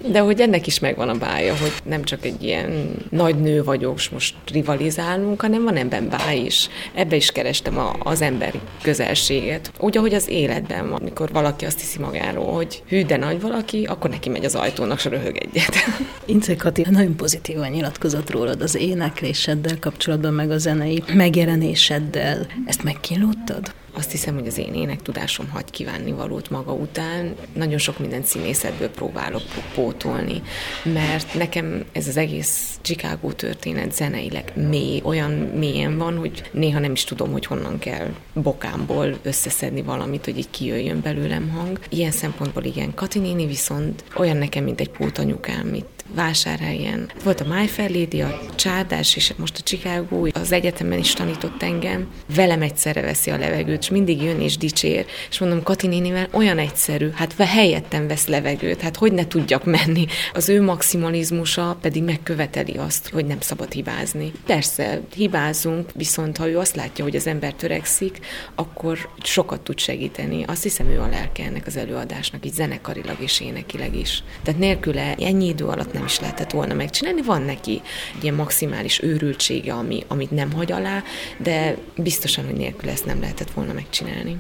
De hogy ennek is megvan a bája, hogy nem csak egy ilyen nagy nő vagyok, most rivalizálunk, hanem van ebben báj is. Ebbe is kerestem az emberi közelséget. Úgy, ahogy az életben van, amikor valaki azt hiszi magáról, hogy hű, de nagy valaki, akkor neki megy az ajtónak, s röhög egyet. Ince Kati nagyon pozitívan nyilatkozott rólad az énekléseddel kapcsolatban, meg a zenei megjelenéseddel. Ezt megkínlódtad? Azt hiszem, hogy az én énektudásom hagy kívánni valót maga után. Nagyon sok mindent színészetből próbálok pótolni, mert nekem ez az egész Chicago történet zeneileg mély, olyan mélyen van, hogy néha nem is tudom, hogy honnan kell bokámból összeszedni valamit, hogy így kijöjjön belőlem hang. Ilyen szempontból igen, Kati néni viszont olyan nekem, mint egy pótanyukám, itt Vásárhelyen. Volt a My Fair Lady, a Csárdás, és most a Chicago, az egyetemen is tanított engem. Velem egyszerre veszi a levegőt, és mindig jön és dicsér, és mondom, Kati nénivel olyan egyszerű, hát helyettem vesz levegőt, hát hogy ne tudjak menni. Az ő maximalizmusa pedig megköveteli azt, hogy nem szabad hibázni. Persze, hibázunk, viszont ha ő azt látja, hogy az ember törekszik, akkor sokat tud segíteni. Azt hiszem, ő a lelke ennek az előadásnak, így zenekarilag és énekileg is. Tehát nélküle ennyi idő alatt nem is lehetett volna megcsinálni. Van neki egy ilyen maximális őrültsége, amit nem hagy alá, de biztosan, hogy nélkül ezt nem lehetett volna megcsinálni.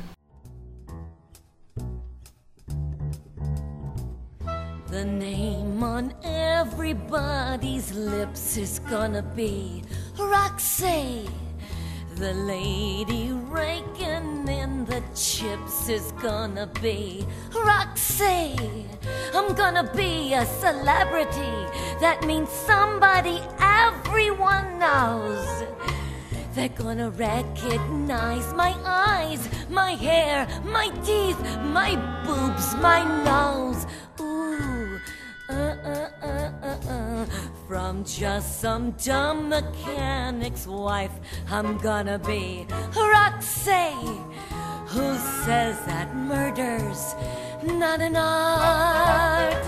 The name on everybody's lips is gonna be Roxy. The lady raking in the chips is gonna be Roxy. I'm gonna be a celebrity. That means somebody everyone knows. They're gonna recognize my eyes, my hair, my teeth, my boobs, my nose. Ooh, From just some dumb mechanic's wife, I'm gonna be Roxy, who says that murder's not an art.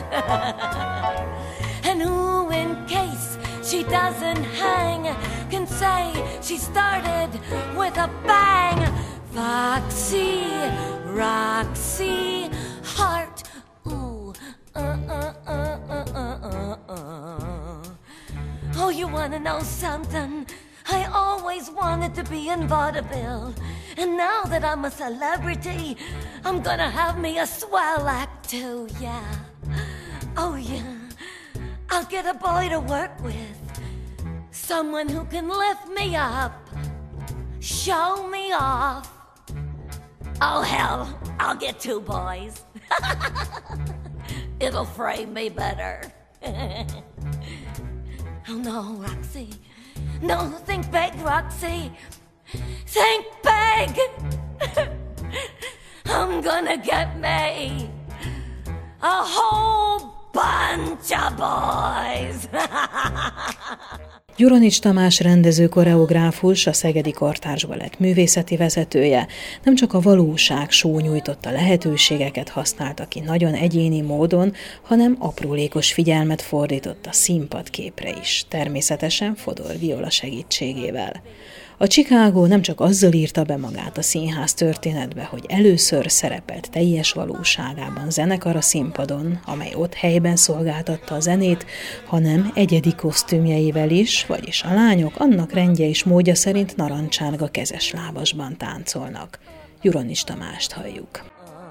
And who, in case she doesn't hang, can say she started with a bang. Foxy, Roxy, heart, ooh, Oh, you wanna know something? I always wanted to be in vaudeville. And now that I'm a celebrity, I'm gonna have me a swell act too, yeah. Oh, yeah. I'll get a boy to work with. Someone who can lift me up, show me off. Oh, hell, I'll get 2 boys. It'll frame me better. Oh, no, Roxy. No, think big, Roxy. Think big. I'm gonna get me a whole bunch of boys. Juronics Tamás rendező koreográfus, a Szegedi Kartárs Balett művészeti vezetője nem csak a valóság show nyújtotta lehetőségeket használta ki nagyon egyéni módon, hanem aprólékos figyelmet fordított a színpadképre is, természetesen Fodor Viola segítségével. A Chicago nem csak azzal írta be magát a színház történetbe, hogy először szerepelt teljes valóságában zenekar a színpadon, amely ott helyben szolgáltatta a zenét, hanem egyedi kosztümjeivel is, vagyis a lányok annak rendje és módja szerint narancsárga kezes lábasban táncolnak. Juronics Tamást halljuk.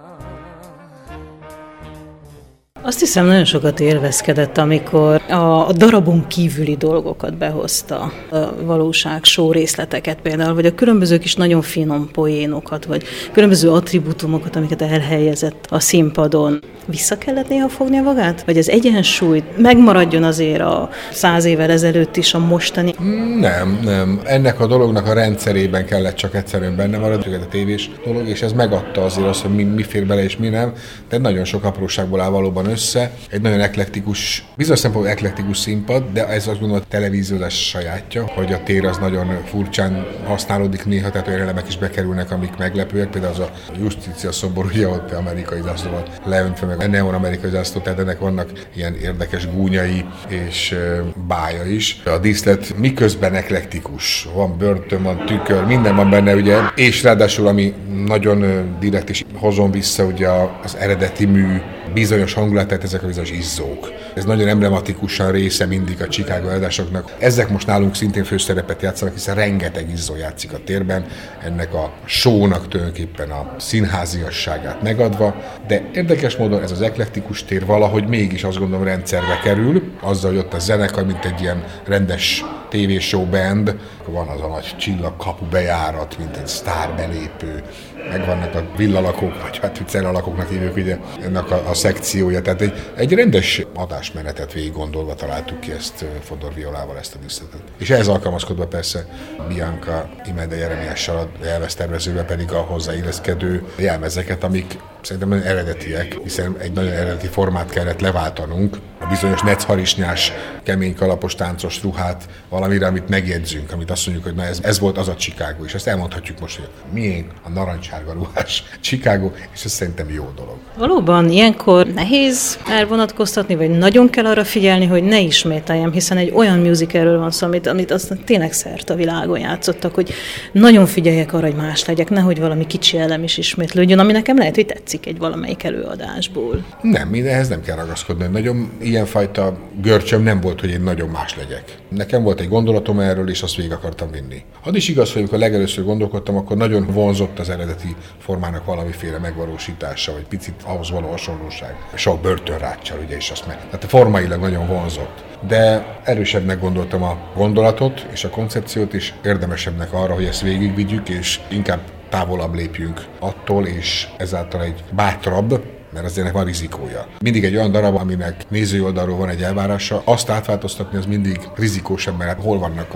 Azt hiszem, nagyon sokat élvezkedett, amikor a darabon kívüli dolgokat behozta, a valóság show részleteket például, vagy a különböző kis nagyon finom poénokat, vagy különböző attribútumokat, amiket elhelyezett a színpadon. Vissza kellett néha fogni a magát? Vagy az egyensúly megmaradjon azért a 100 évvel ezelőtt is a mostani? Nem. Ennek a dolognak a rendszerében kellett csak egyszerűen benne maradni, a tévés dolog, és ez megadta azért azt, hogy mi fér bele és mi nem, de nagyon sok apróságból áll valóban össze. Egy nagyon eklektikus, bizonyos szempontból eklektikus színpad, de ez azt gondolom a televíziózás sajátja, hogy a tér az nagyon furcsán használódik néha, tehát olyan elemek is bekerülnek, amik meglepőek, például az a Justícia szobor, ugye ott amerikai zászlóval leöntve, meg a neon-amerikai zászló, tehát ennek vannak ilyen érdekes gúnyai és bája is. A díszlet miközben eklektikus, van börtön, van tükör, minden van benne, ugye, és ráadásul ami nagyon direkt is hozom vissza ugye az eredeti mű bizonyos hangulatát, ezek a bizonyos izzók. Ez nagyon emblematikusan része mindig a Chicago előadásoknak. Ezek most nálunk szintén főszerepet játszanak, hiszen rengeteg izzó játszik a térben, ennek a show-nak tulajdonképpen a színháziasságát megadva, de érdekes módon ez az eklektikus tér valahogy mégis azt gondolom rendszerbe kerül, azzal, hogy ott a zenekar, mint egy ilyen rendes TV-show band, van az a nagy csillagkapu bejárat, mint egy sztár belépő, megvannak a villalakók, vagy hát cellalakóknak hívjuk ugye ennek a szekciója, tehát egy rendes adásmenetet végig gondolva találtuk ki ezt Fodor Violával, ezt a díszletet. És ehhez alkalmazkodva persze Bianca Imede Jeremiással, a jelmeztervezővel pedig a hozzáilleszkedő jelmezeket, amik szerintem nagyon eredetiek, hiszen egy nagyon eredeti formát kellett leváltanunk, a bizonyos necharisnyás, kemény kalapos táncos ruhát valamire, amit megjegyzünk, amit azt mondjuk, hogy na ez volt az a Chicago, és ezt elmondhatjuk most, hogy miénk a narancssárga ruhás Chicago, és ez szerintem jó dolog. Valóban ilyenkor nehéz elvonatkoztatni, vagy nagyon kell arra figyelni, hogy ne ismételjem, hiszen egy olyan musicalről van szó, amit aztán tényleg szerte a világon játszottak, hogy nagyon figyeljek arra, hogy más legyek, nehogy valami kicsi elem is ismétlődjön, ami nekem lehet, hogy tetszik egy valamelyik előadásból. Nem, ehhez nem kell ragaszkodni. Nagyon ilyenfajta görcsöm nem volt, hogy én nagyon más legyek. Nekem volt egy gondolatom erről, és azt végig akartam vinni. Az is igaz, hogy amikor legelőször gondolkodtam, akkor nagyon vonzott az eredeti formának valamiféle megvalósítása, vagy picit ahhoz való hasonlóság. Sok börtönráccsal, ugye is azt meg. Tehát formailag nagyon vonzott. De erősebbnek gondoltam a gondolatot és a koncepciót, és érdemesebbnek arra, hogy ezt végigvigyük, és inkább távolabb lépjünk attól, és ezáltal egy bátrabb, mert azért ennek van rizikója. Mindig egy olyan darab, aminek nézői oldalról van egy elvárása, azt átváltoztatni az mindig rizikósabb, mert hol vannak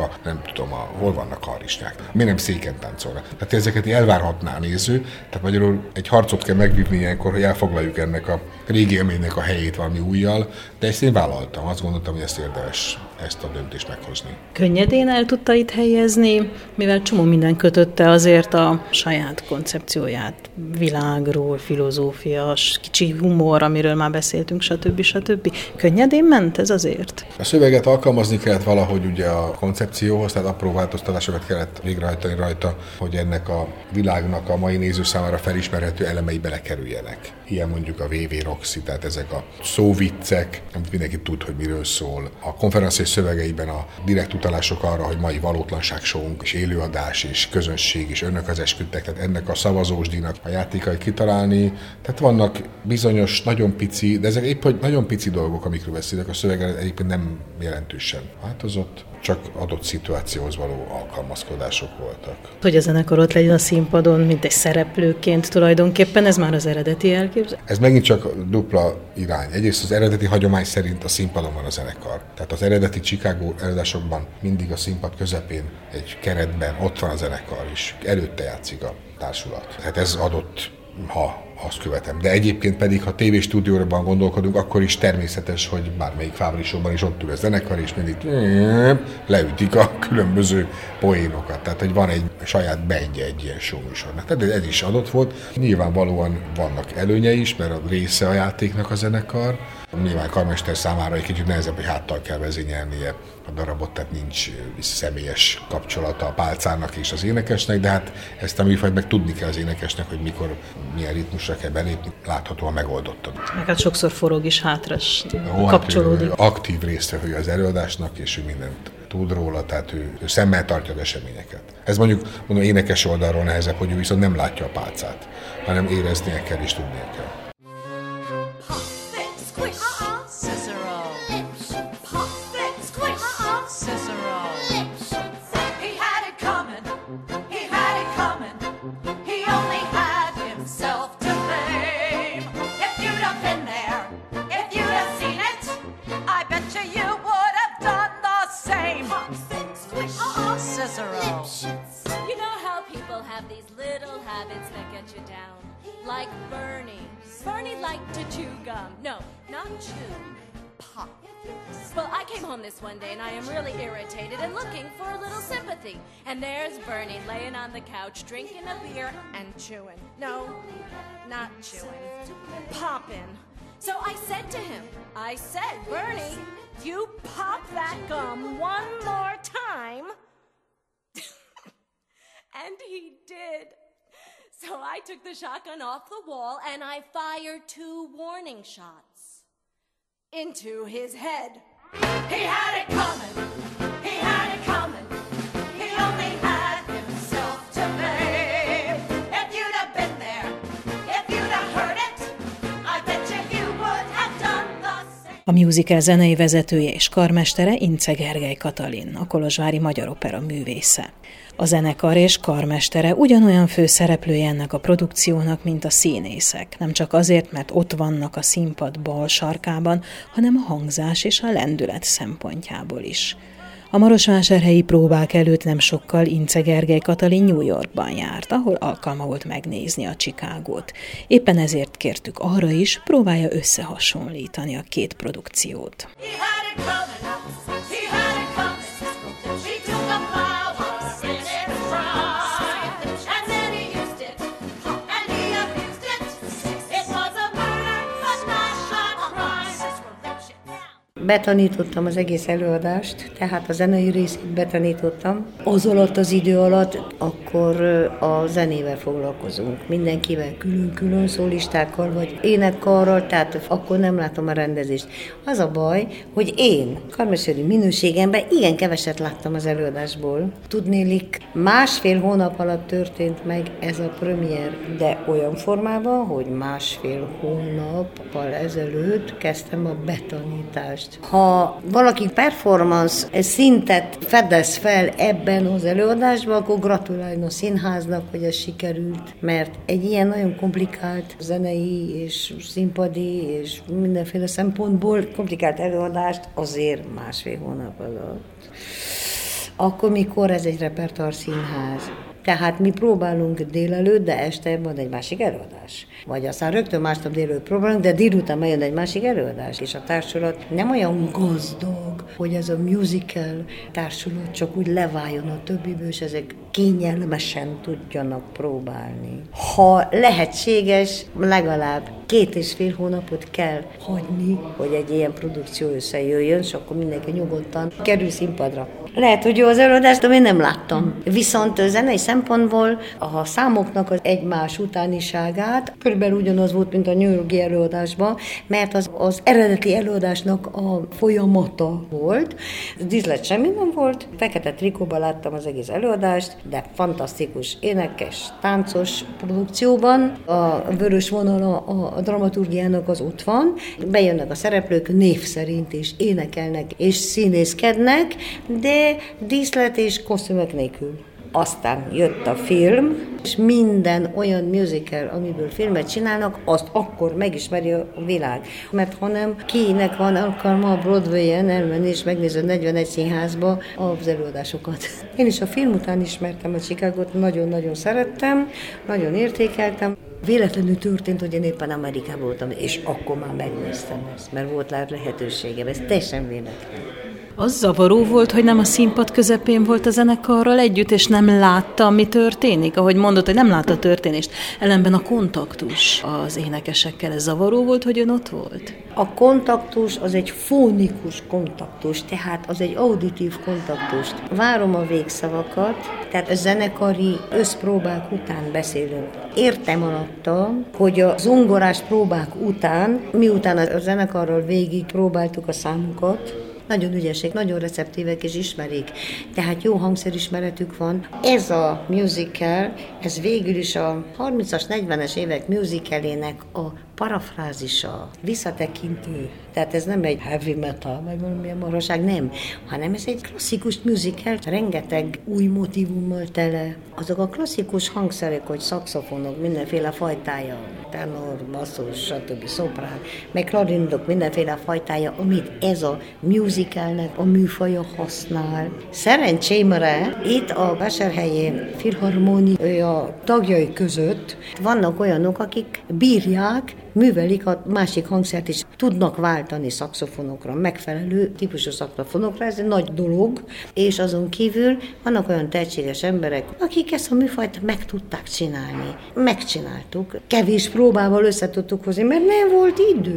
hol vannak a harisnyák. Mi nem széken táncolnak. Tehát ezeket elvárhatná a néző, tehát magyarul egy harcot kell megvívni ilyenkor, hogy elfoglaljuk ennek a régi élménynek a helyét valami újjal, de ezt én vállaltam. Azt gondoltam, hogy ezt érdemes ezt a döntést meghozni. Könnyedén el tudta itt helyezni, mivel csomó minden kötötte azért a saját koncepcióját, világról, filozófia, kicsi humor, amiről már beszéltünk, stb. Könnyedén ment ez azért? A szöveget alkalmazni kellett valahogy ugye a koncepcióhoz, tehát apró változtatásokat kellett végrehajtani rajta, hogy ennek a világnak a mai néző számára felismerhető elemei belekerüljenek. Ilyen mondjuk a VV Roxy, tehát ezek a szóviccek, amit mindenki tud, hogy miről szól. A konferencia szövegeiben a direkt utalások arra, hogy mai valótlanságsónk, és élőadás, és közönség, és önök az esküdtek, tehát ennek a szavazósdíjnak a játékait kitalálni. Tehát vannak bizonyos, nagyon pici, de ezek épp, hogy nagyon pici dolgok, amikről beszélek, a szöveg egyébként nem jelentősen változott, csak adott szituációhoz való alkalmazkodások voltak. Hogy a zenekar ott legyen a színpadon, mint egy szereplőként tulajdonképpen, ez már az eredeti elképzelés? Ez megint csak dupla irány. Egyrészt az eredeti hagyomány szerint a színpadon van a zenekar. Tehát az eredeti Chicago előadásokban mindig a színpad közepén, egy keretben ott van a zenekar is. Előtte játszik a társulat. Tehát ez adott, ha azt követem. De egyébként pedig, ha tévéstúdióban gondolkodunk, akkor is természetes, hogy bármelyik Fábri-showban is ott ül a zenekar, és mindig leütik a különböző poénokat. Tehát, hogy van egy saját bandje egy ilyen showműsornak. Tehát ez is adott volt. Nyilvánvalóan vannak előnyei is, mert a része a játéknak a zenekar. Nyilván karmester számára egy kicsit nehezebb, hogy háttal kell vezényelnie a darabot, tehát nincs személyes kapcsolata a pálcának és az énekesnek, de hát ezt a műfajt meg tudni kell az énekesnek, hogy mikor, milyen ritmusra kell belépni, láthatóan megoldottad. Meg hát sokszor forog is hátra, kapcsolódik. Hát aktív résztvevője az előadásnak, és ő mindent tud róla, tehát ő szemmel tartja az eseményeket. Ez mondjuk énekes oldalról nehezebb, hogy ő viszont nem látja a pálcát, hanem éreznie kell és tudnia kell. Like Bernie. Bernie liked to chew gum. No, not chew. Pop. Well, I came home this one day and I am really irritated and looking for a little sympathy. And there's Bernie laying on the couch drinking a beer and chewing. No, not chewing. Popping. So I said to him, Bernie, you pop that gum one more time. And he did. So I took the shotgun off the wall and I fired 2 warning shots into his head. He had it coming. He had it coming. He only had himself to blame. If you'd have been there, if you'd have heard it, I bet you would have done the same. A musical zenei vezetője és karmestere Ince Gergely Katalin, a Kolozsvári Magyar Opera művésze. A zenekar és karmestere ugyanolyan főszereplője ennek a produkciónak, mint a színészek. Nem csak azért, mert ott vannak a színpad bal sarkában, hanem a hangzás és a lendület szempontjából is. A marosvásárhelyi próbák előtt nem sokkal Ince Gergely Katalin New Yorkban járt, ahol alkalma volt megnézni a Chicagót. Éppen ezért kértük arra is, próbálja összehasonlítani a két produkciót. Betanítottam az egész előadást, tehát a zenei részét betanítottam. Az alatt az idő alatt akkor a zenével foglalkozunk. Mindenkivel külön-külön szólistákkal vagy énekkarral, tehát akkor nem látom a rendezést. Az a baj, hogy én karmeseri minőségemben igen keveset láttam az előadásból. Tudnélik, 1,5 hónap alatt történt meg ez a premier, de olyan formában, hogy 1,5 hónappal ezelőtt kezdtem a betanítást. Ha valaki performance szintet fedez fel ebben az előadásban, akkor gratuláljon a színháznak, hogy ez sikerült, mert egy ilyen nagyon komplikált zenei és színpadi és mindenféle szempontból komplikált előadást azért 1,5 hónap alatt. Akkor, mikor ez egy repertoár színház. Tehát mi próbálunk délelőtt, de este van egy másik előadás. Vagy aztán rögtön másnap délelőtt próbálunk, de délután majd jön egy másik előadás. És a társulat nem olyan gazdag, hogy ez a musical társulat csak úgy leváljon a többiből, és ezek kényelmesen tudjanak próbálni. Ha lehetséges, legalább 2,5 hónapot kell hagyni, hogy egy ilyen produkció összejöjjön, és akkor mindenki nyugodtan kerül színpadra. Lehet, hogy jó az előadást, de én nem láttam. Viszont zenei szempontból a számoknak az egymás utániságát körülbelül ugyanaz volt, mint a New York-i előadásban, mert az eredeti előadásnak a folyamata volt. Díszlet semmi nem volt, fekete trikóban láttam az egész előadást, de fantasztikus, énekes, táncos produkcióban. A vörös vonala a dramaturgiának az ott van, bejönnek a szereplők név szerint is énekelnek és színészkednek, de díszlet és kosztümök nélkül. Aztán jött a film, és minden olyan musical, amiből filmet csinálnak, azt akkor megismeri a világ. Mert hanem kinek van alkalma a Broadway-en elmenni és megnézni a 41 színházba az előadásokat. Én is a film után ismertem a Chicagót, nagyon-nagyon szerettem, nagyon értékeltem. Véletlenül történt, hogy én éppen Amerikában voltam, és akkor már megnéztem ezt, mert volt lehetőségem, ez teljesen véletlen. Az zavaró volt, hogy nem a színpad közepén volt a zenekarral együtt, és nem látta, mi történik? Ahogy mondott, hogy nem látta a történést. Ellenben a kontaktus az énekesekkel, ez zavaró volt, hogy ön ott volt? A kontaktus az egy fónikus kontaktus, tehát az egy auditív kontaktus. Várom a végszavakat, tehát a zenekari összpróbák után beszélünk. Értem alatta, hogy a zongorás próbák után, miután a zenekarral végig próbáltuk a számokat, nagyon ügyesek, nagyon receptívek és ismerik. Tehát jó hangszerismeretük van. Ez a musical, ez végül is a 30-as, 40-es évek musicalének a parafrázisa, visszatekintő. Tehát ez nem egy heavy metal, vagy valamilyen marhaság, nem. Hanem ez egy klasszikus musical, rengeteg új motívummal tele. Azok a klasszikus hangszerek, hogy szaxofonok, mindenféle fajtája, tenor, basszus, stb. Szoprán, meg klarinok, mindenféle fajtája, amit ez a musicalnek a műfaja használ. Szerencsémre itt a Vásárhelyi Filharmónia tagjai között vannak olyanok, akik bírják, művelik a másik hangszert is, tudnak váltani szaxofonokra, megfelelő típusú szaxofonokra, ez egy nagy dolog, és azon kívül vannak olyan tehetséges emberek, akik ezt a műfajt meg tudták csinálni. Megcsináltuk. Kevés próbával össze tudtuk hozni, mert nem volt idő.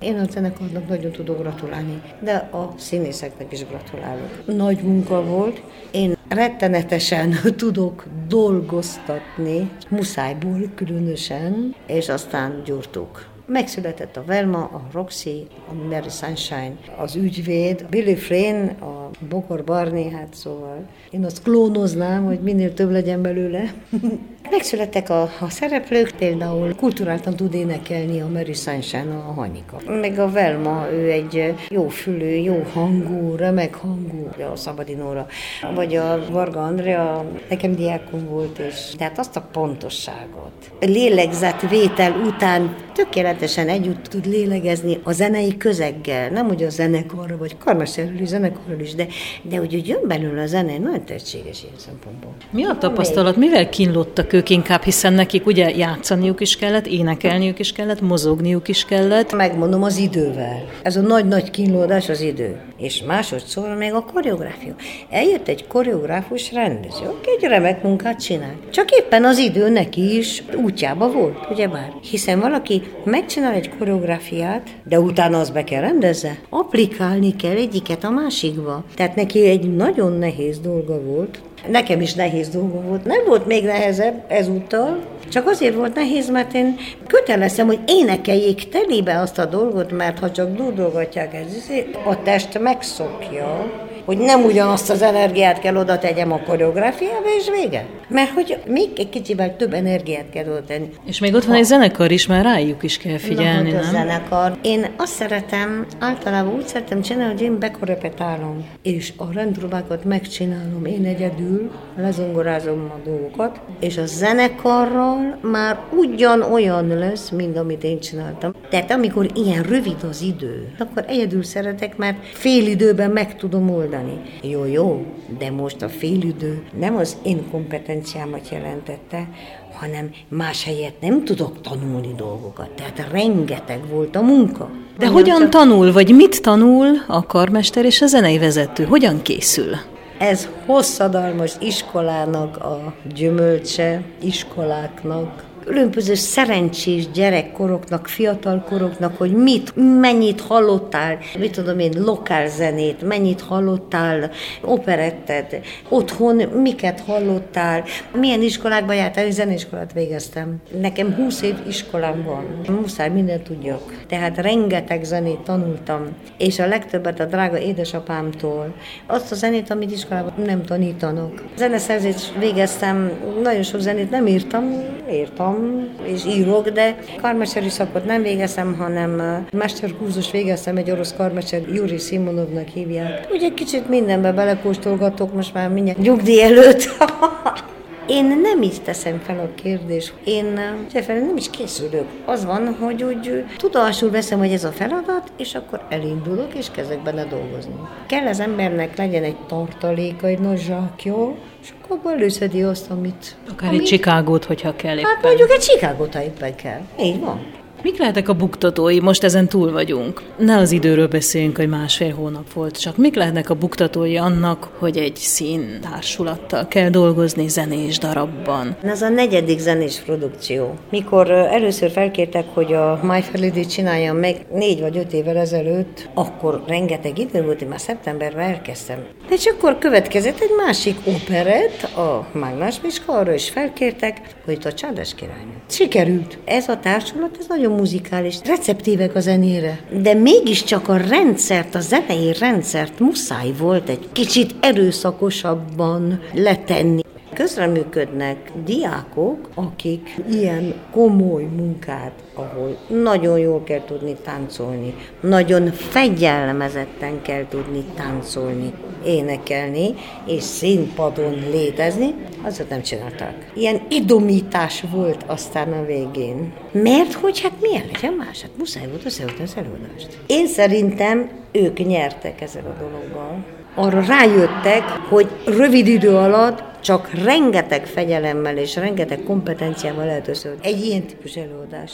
Én a zenekarnak nagyon tudok gratulálni, de a színészeknek is gratulálok. Nagy munka volt, én rettenetesen tudok dolgoztatni, muszájból különösen, és aztán gyúrtuk. Megszületett a Velma, a Roxy, a Mary Sunshine, az ügyvéd, Billy Frayne, a Bokor Barney, hát szóval én azt klónoznám, hogy minél több legyen belőle. Megszülettek a szereplők, például kulturáltan tud énekelni a Mary Sunshine, a Hanyika. Meg a Velma, ő egy jó fülű, jó hangú, remek hangú, a Szabadinóra. Vagy a Varga Andrea, nekem diákom volt, és tehát azt a pontosságot. Lélegzetvétel után tökéletesen együtt tud lélegezni a zenei közeggel, nem úgy a zenekarra, vagy karmesterről zenekarról is, de úgy jön belőle a zene, nagyon tehetséges ilyen szempontból. Mi a tapasztalat? Mivel kínlottak ők inkább, hiszen nekik ugye játszaniuk is kellett, énekelniük is kellett, mozogniuk is kellett? Megmondom, az idővel. Ez a nagy-nagy kínlódás az idő. És másodszor még a koreográfia. Eljött egy koreográfus rendező, aki egy remek munkát csinál. Csak éppen az idő neki is útjába volt, ugyebár. Hiszen valaki megcsinál egy koreográfiát, de utána azt be kell rendezze. Applikálni kell egyiket a másikba. Tehát neki egy nagyon nehéz dolga volt. Nekem is nehéz dolga volt. Nem volt még nehezebb ezúttal, csak azért volt nehéz, mert én köteleztem, hogy énekeljék telébe azt a dolgot, mert ha csak dúdolgatják, a test megszokja, hogy nem ugyanazt az energiát kell oda tegyem a koreográfiába, és vége. Mert hogy még egy kicsivel több energiát kell oda tenni. És még ott van egy zenekar is, már rájuk is kell figyelni, nem? nem? A zenekar. Én azt szeretem, általában úgy szeretem csinálni, hogy én bekorepetálom, és a rendpróbákat megcsinálom én egyedül, lezongorázom a dolgokat, és a zenekarral már ugyanolyan lesz, mint amit én csináltam. Tehát amikor ilyen rövid az idő, akkor egyedül szeretek, mert fél időben meg tudom oldani. Jó, de most a félidő nem az én kompetenciámat jelentette, hanem más helyett nem tudok tanulni dolgokat. Tehát rengeteg volt a munka. De hogyan tanul, vagy mit tanul a karmester és a zenei vezető? Hogyan készül? Ez hosszadalmas iskolának a gyümölcse, iskoláknak, különböző szerencsés gyerekkoroknak, fiatalkoroknak, hogy mennyit hallottál, mit tudom én, lokálzenét, mennyit hallottál, operettet, otthon miket hallottál, milyen iskolákba jártál, én zeneiskolát végeztem. Nekem 20 év iskolám van, muszáj mindent tudjak. Tehát rengeteg zenét tanultam, és a legtöbbet a drága édesapámtól. Azt a zenét, amit iskolában nem tanítanak. Zeneszerzést végeztem, nagyon sok zenét nem írtam és írok, de karmesteri szakot nem végeztem, hanem mesterkurzus végeztem, egy orosz karmester, Juri Simonovnak hívják. Ugye kicsit mindenbe belekóstolgatok most már mindjárt nyugdíj előtt. Én nem így teszem fel a kérdést. Én nem is készülök. Az van, hogy úgy tudomásul veszem, hogy ez a feladat, és akkor elindulok, és kezdek benne dolgozni. Kell az embernek legyen egy tartaléka, egy nagy zsákja, és akkor abban előszedi azt, amit... Akár egy Chicagót, hogyha kell éppen. Hát mondjuk egy Chicagót, ha éppen kell. Így van. Mik lehetnek a buktatói? Most ezen túl vagyunk. Ne az időről beszéljünk, hogy 1,5 hónap volt, csak mik lehetnek a buktatói annak, hogy egy színtársulattal kell dolgozni zenés darabban? Ez a 4. zenés produkció. Mikor először felkértek, hogy a My Fair Lady csináljam meg 4 vagy 5 évvel ezelőtt, akkor rengeteg idő volt, én már szeptemberben elkezdtem. És akkor következett egy másik operett, a Mágnás Miska, arra is felkértek, hogy a Csárdás királynő. Sikerült. Ez a társulat, ez nagyon muzikális, receptívek a zenére. De mégiscsak a rendszert, a zenei rendszert muszáj volt egy kicsit erőszakosabban letenni. Közreműködnek diákok, akik ilyen komoly munkát, ahol nagyon jól kell tudni táncolni, nagyon fegyelmezetten kell tudni táncolni, énekelni, és színpadon létezni, azot nem csinálták. Ilyen idomítás volt aztán a végén. Mert hogy hát milyen legyen más? Hát muszáj volt összehozni az előadást. Én szerintem ők nyertek ezzel a dologgal. Arra rájöttek, hogy rövid idő alatt csak rengeteg fegyelemmel és rengeteg kompetenciával lehet összehozni egy ilyen típus előadást.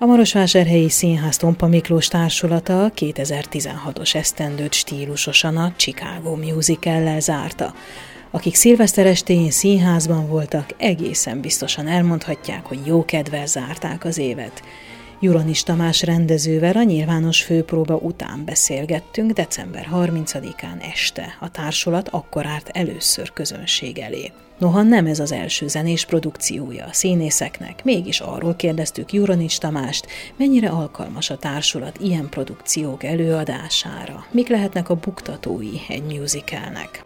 A Marosvásárhelyi Színház Tompa Miklós társulata 2016-os esztendőt stílusosan a Chicago musical-lel zárta. Akik szilveszter estéjén színházban voltak, egészen biztosan elmondhatják, hogy jókedvel zárták az évet. Juranis Tamás rendezővel a nyilvános főpróba után beszélgettünk december 30-án este. A társulat akkor állt először közönség elé. Noha nem ez az első zenés produkciója a színészeknek, mégis arról kérdeztük Juranis Tamást, mennyire alkalmas a társulat ilyen produkciók előadására. Mik lehetnek a buktatói egy musicalnek?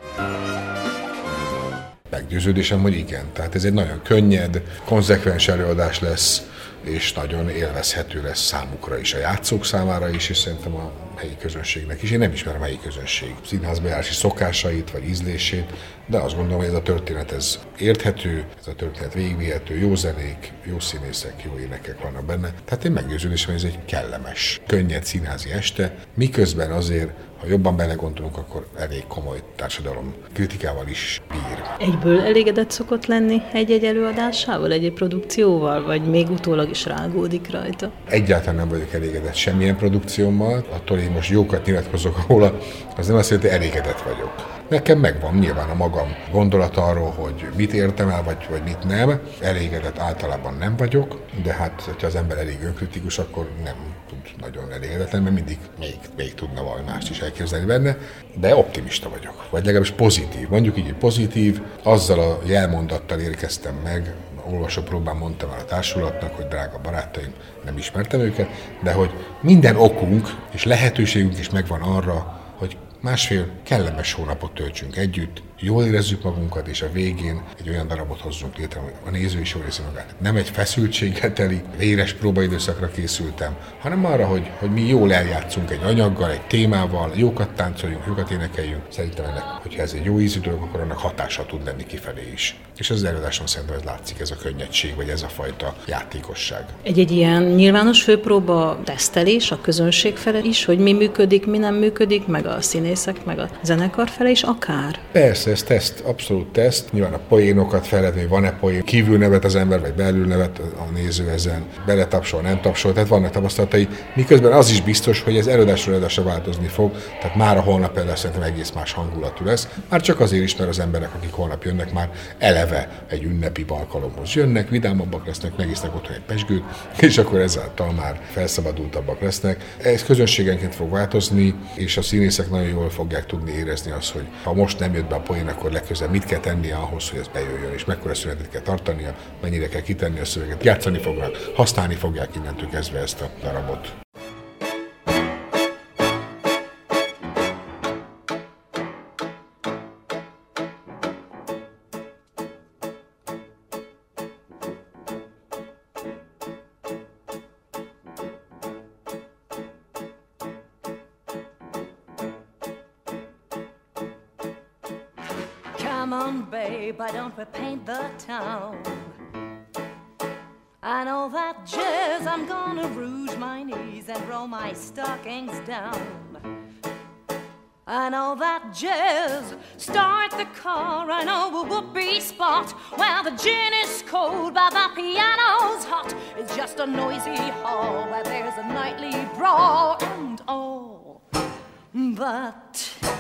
Meggyőződésem, hogy igen. Tehát ez egy nagyon könnyed, konzekvens előadás lesz, és nagyon élvezhető lesz számukra is, a játszók számára is, és szerintem a helyi közönségnek is. Én nem ismerem a helyi közönség színházbejárási szokásait, vagy ízlését, de azt gondolom, hogy ez a történet ez érthető, ez a történet végigvihető, jó zenék, jó színészek, jó énekek vannak benne. Tehát én meggyőződésem, hogy ez egy kellemes, könnyed színházi este, miközben azért, ha jobban belegondolunk, akkor elég komoly társadalom kritikával is bír. Egyből elégedett szokott lenni egy-egy előadásával, egy produkcióval, vagy még utólag is rágódik rajta? Egyáltalán nem vagyok elégedett semmilyen produkciómmal, attól én most jókat nyilatkozok róla, az nem azt jelenti, hogy elégedett vagyok. Nekem megvan nyilván a magam gondolata arról, hogy mit értem el, vagy mit nem. Elégedett általában nem vagyok, de hát, hogyha az ember elég önkritikus, akkor nem tud nagyon elégedetlen, mert mindig még tudna valami mást is elképzelni benne, de optimista vagyok, vagy legalábbis pozitív. Mondjuk így pozitív, azzal a jelmondattal érkeztem meg, olvasópróbán mondtam el a társulatnak, hogy drága barátaim, nem ismertem őket, de hogy minden okunk és lehetőségünk is megvan arra, hogy másfél kellemes hónapot töltsünk együtt, jól érezzük magunkat, és a végén egy olyan darabot hozzunk létre, hogy a néző is jól érzi magát. Nem egy feszültséggel teli, véres próbaidőszakra készültem, hanem arra, hogy mi jól eljátszunk egy anyaggal, egy témával, jókat táncoljunk, jókat énekeljünk. Szerintem ennek, hogyha ez egy jó ízű dolog, akkor annak hatása tud lenni kifelé is. És az előadáson szerintem ez látszik, ez a könnyedség, vagy ez a fajta játékosság. Egy ilyen nyilvános főpróba tesztelés a közönség fele is, hogy mi működik, mi nem működik, meg a színészek, meg a zenekar fele is akár? Persze, ez teszt, abszolút teszt. Nyilván a poénokat felvetni, hogy van-e poén, kívül nevet az ember, vagy belül nevet a néző ezen, beletapsol, nem tapsol, tehát vannak tapasztalatai. Miközben az is biztos, hogy ez előadásra változni fog, tehát már a holnap például szerintem egész más hangulatú lesz. Már csak azért is, mert az emberek, akik holnap jönnek, már eleve egy ünnepi alkalomhoz jönnek, vidámabbak lesznek, megisznek otthon egy pezsgőt, és akkor ezáltal már felszabadultabbak lesznek. Ez közönségenként fog változni, és a színészek nagyon jól fogják tudni érezni azt, hogy ha most nem jött be a poén, akkor legközelebb mit kell tennie ahhoz, hogy ez bejöjjön, és mekkora szünetet kell tartania, mennyire kell kitenni a szöveget. Játszani fognak, használni fogják innentől kezdve ezt a darabot. Come on, babe, why don't we paint the town? I know that jazz, I'm gonna rouge my knees and roll my stockings down. I know that jazz, start the car, I know a whoopee spot where the gin is cold but the piano's hot. It's just a noisy hall where there's a nightly brawl and all. But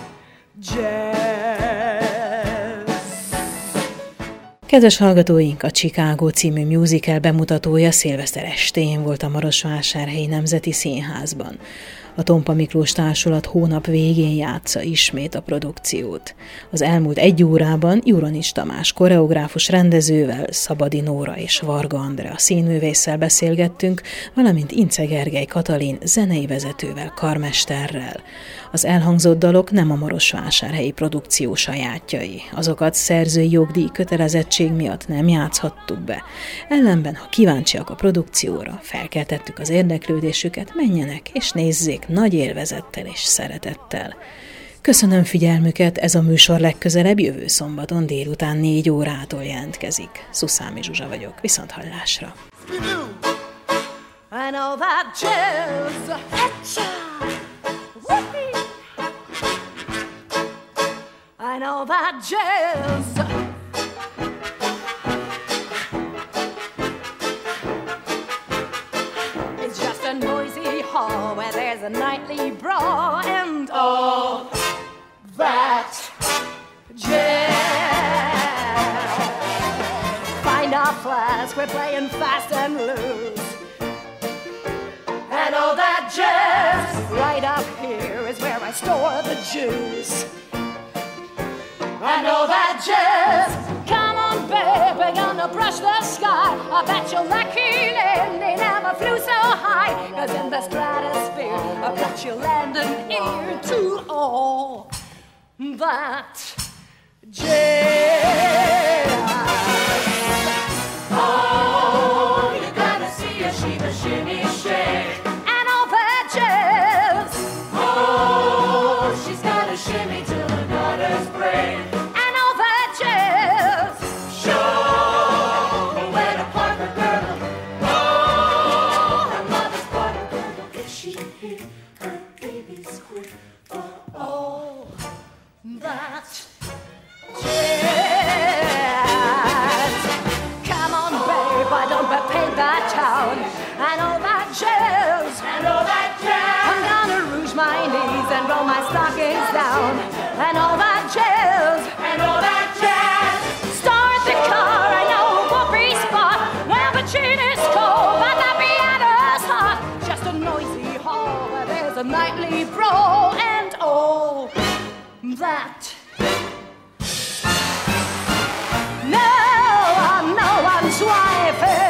jazz. Kedves hallgatóink, a Chicago című musical bemutatója szilveszter estén volt a Marosvásárhelyi Nemzeti Színházban. A Tompa Miklós társulat hónap végén játsza ismét a produkciót. Az elmúlt 1 órában Juranis Tamás koreográfus rendezővel, Szabadi Nóra és Varga Andrea színművésszel beszélgettünk, valamint Ince Gergely Katalin zenei vezetővel, karmesterrel. Az elhangzott dalok nem a marosvásárhelyi produkció sajátjai. Azokat szerzői jogdíj kötelezettség miatt nem játszhattuk be. Ellenben, ha kíváncsiak a produkcióra, felkeltettük az érdeklődésüket, menjenek és nézzék nagy élvezettel és szeretettel. Köszönöm figyelmüket, ez a műsor legközelebb jövő szombaton délután 4 órától jelentkezik. Szuszámi Zsuzsa vagyok, viszonthallásra. I know that jazz. I know that jazz. It's hall where there's a nightly brawl and all that jazz. Find our flask, we're playing fast and loose. And all that jazz. Right up here is where I store the juice. And all that jazz. Come on, babe, we're gonna brush the sky. I bet you're lucky they never flew so high. 'Cause in the stratosphere, I bet you landing ear to all that jazz. Oh, you gotta see a Sheba shimmy shake. And all that jazz. Oh, she's gotta shimmy till the gutters break. And all that jazz. Show where to park her girdle. Oh, her mother's bought her girdle. If she hit her baby's quick for all that jazz. Come on, babe, why don't we paint that town? And all that jazz. And all that jazz. I'm gonna rouge my knees and roll my stockings down. And all that jazz. And all that jazz. Start the car, I know a whoopee spot. Where Puccini's cold, but the piano's hot. Just a noisy hall where there's a nightly brawl. And all that. No one's wife.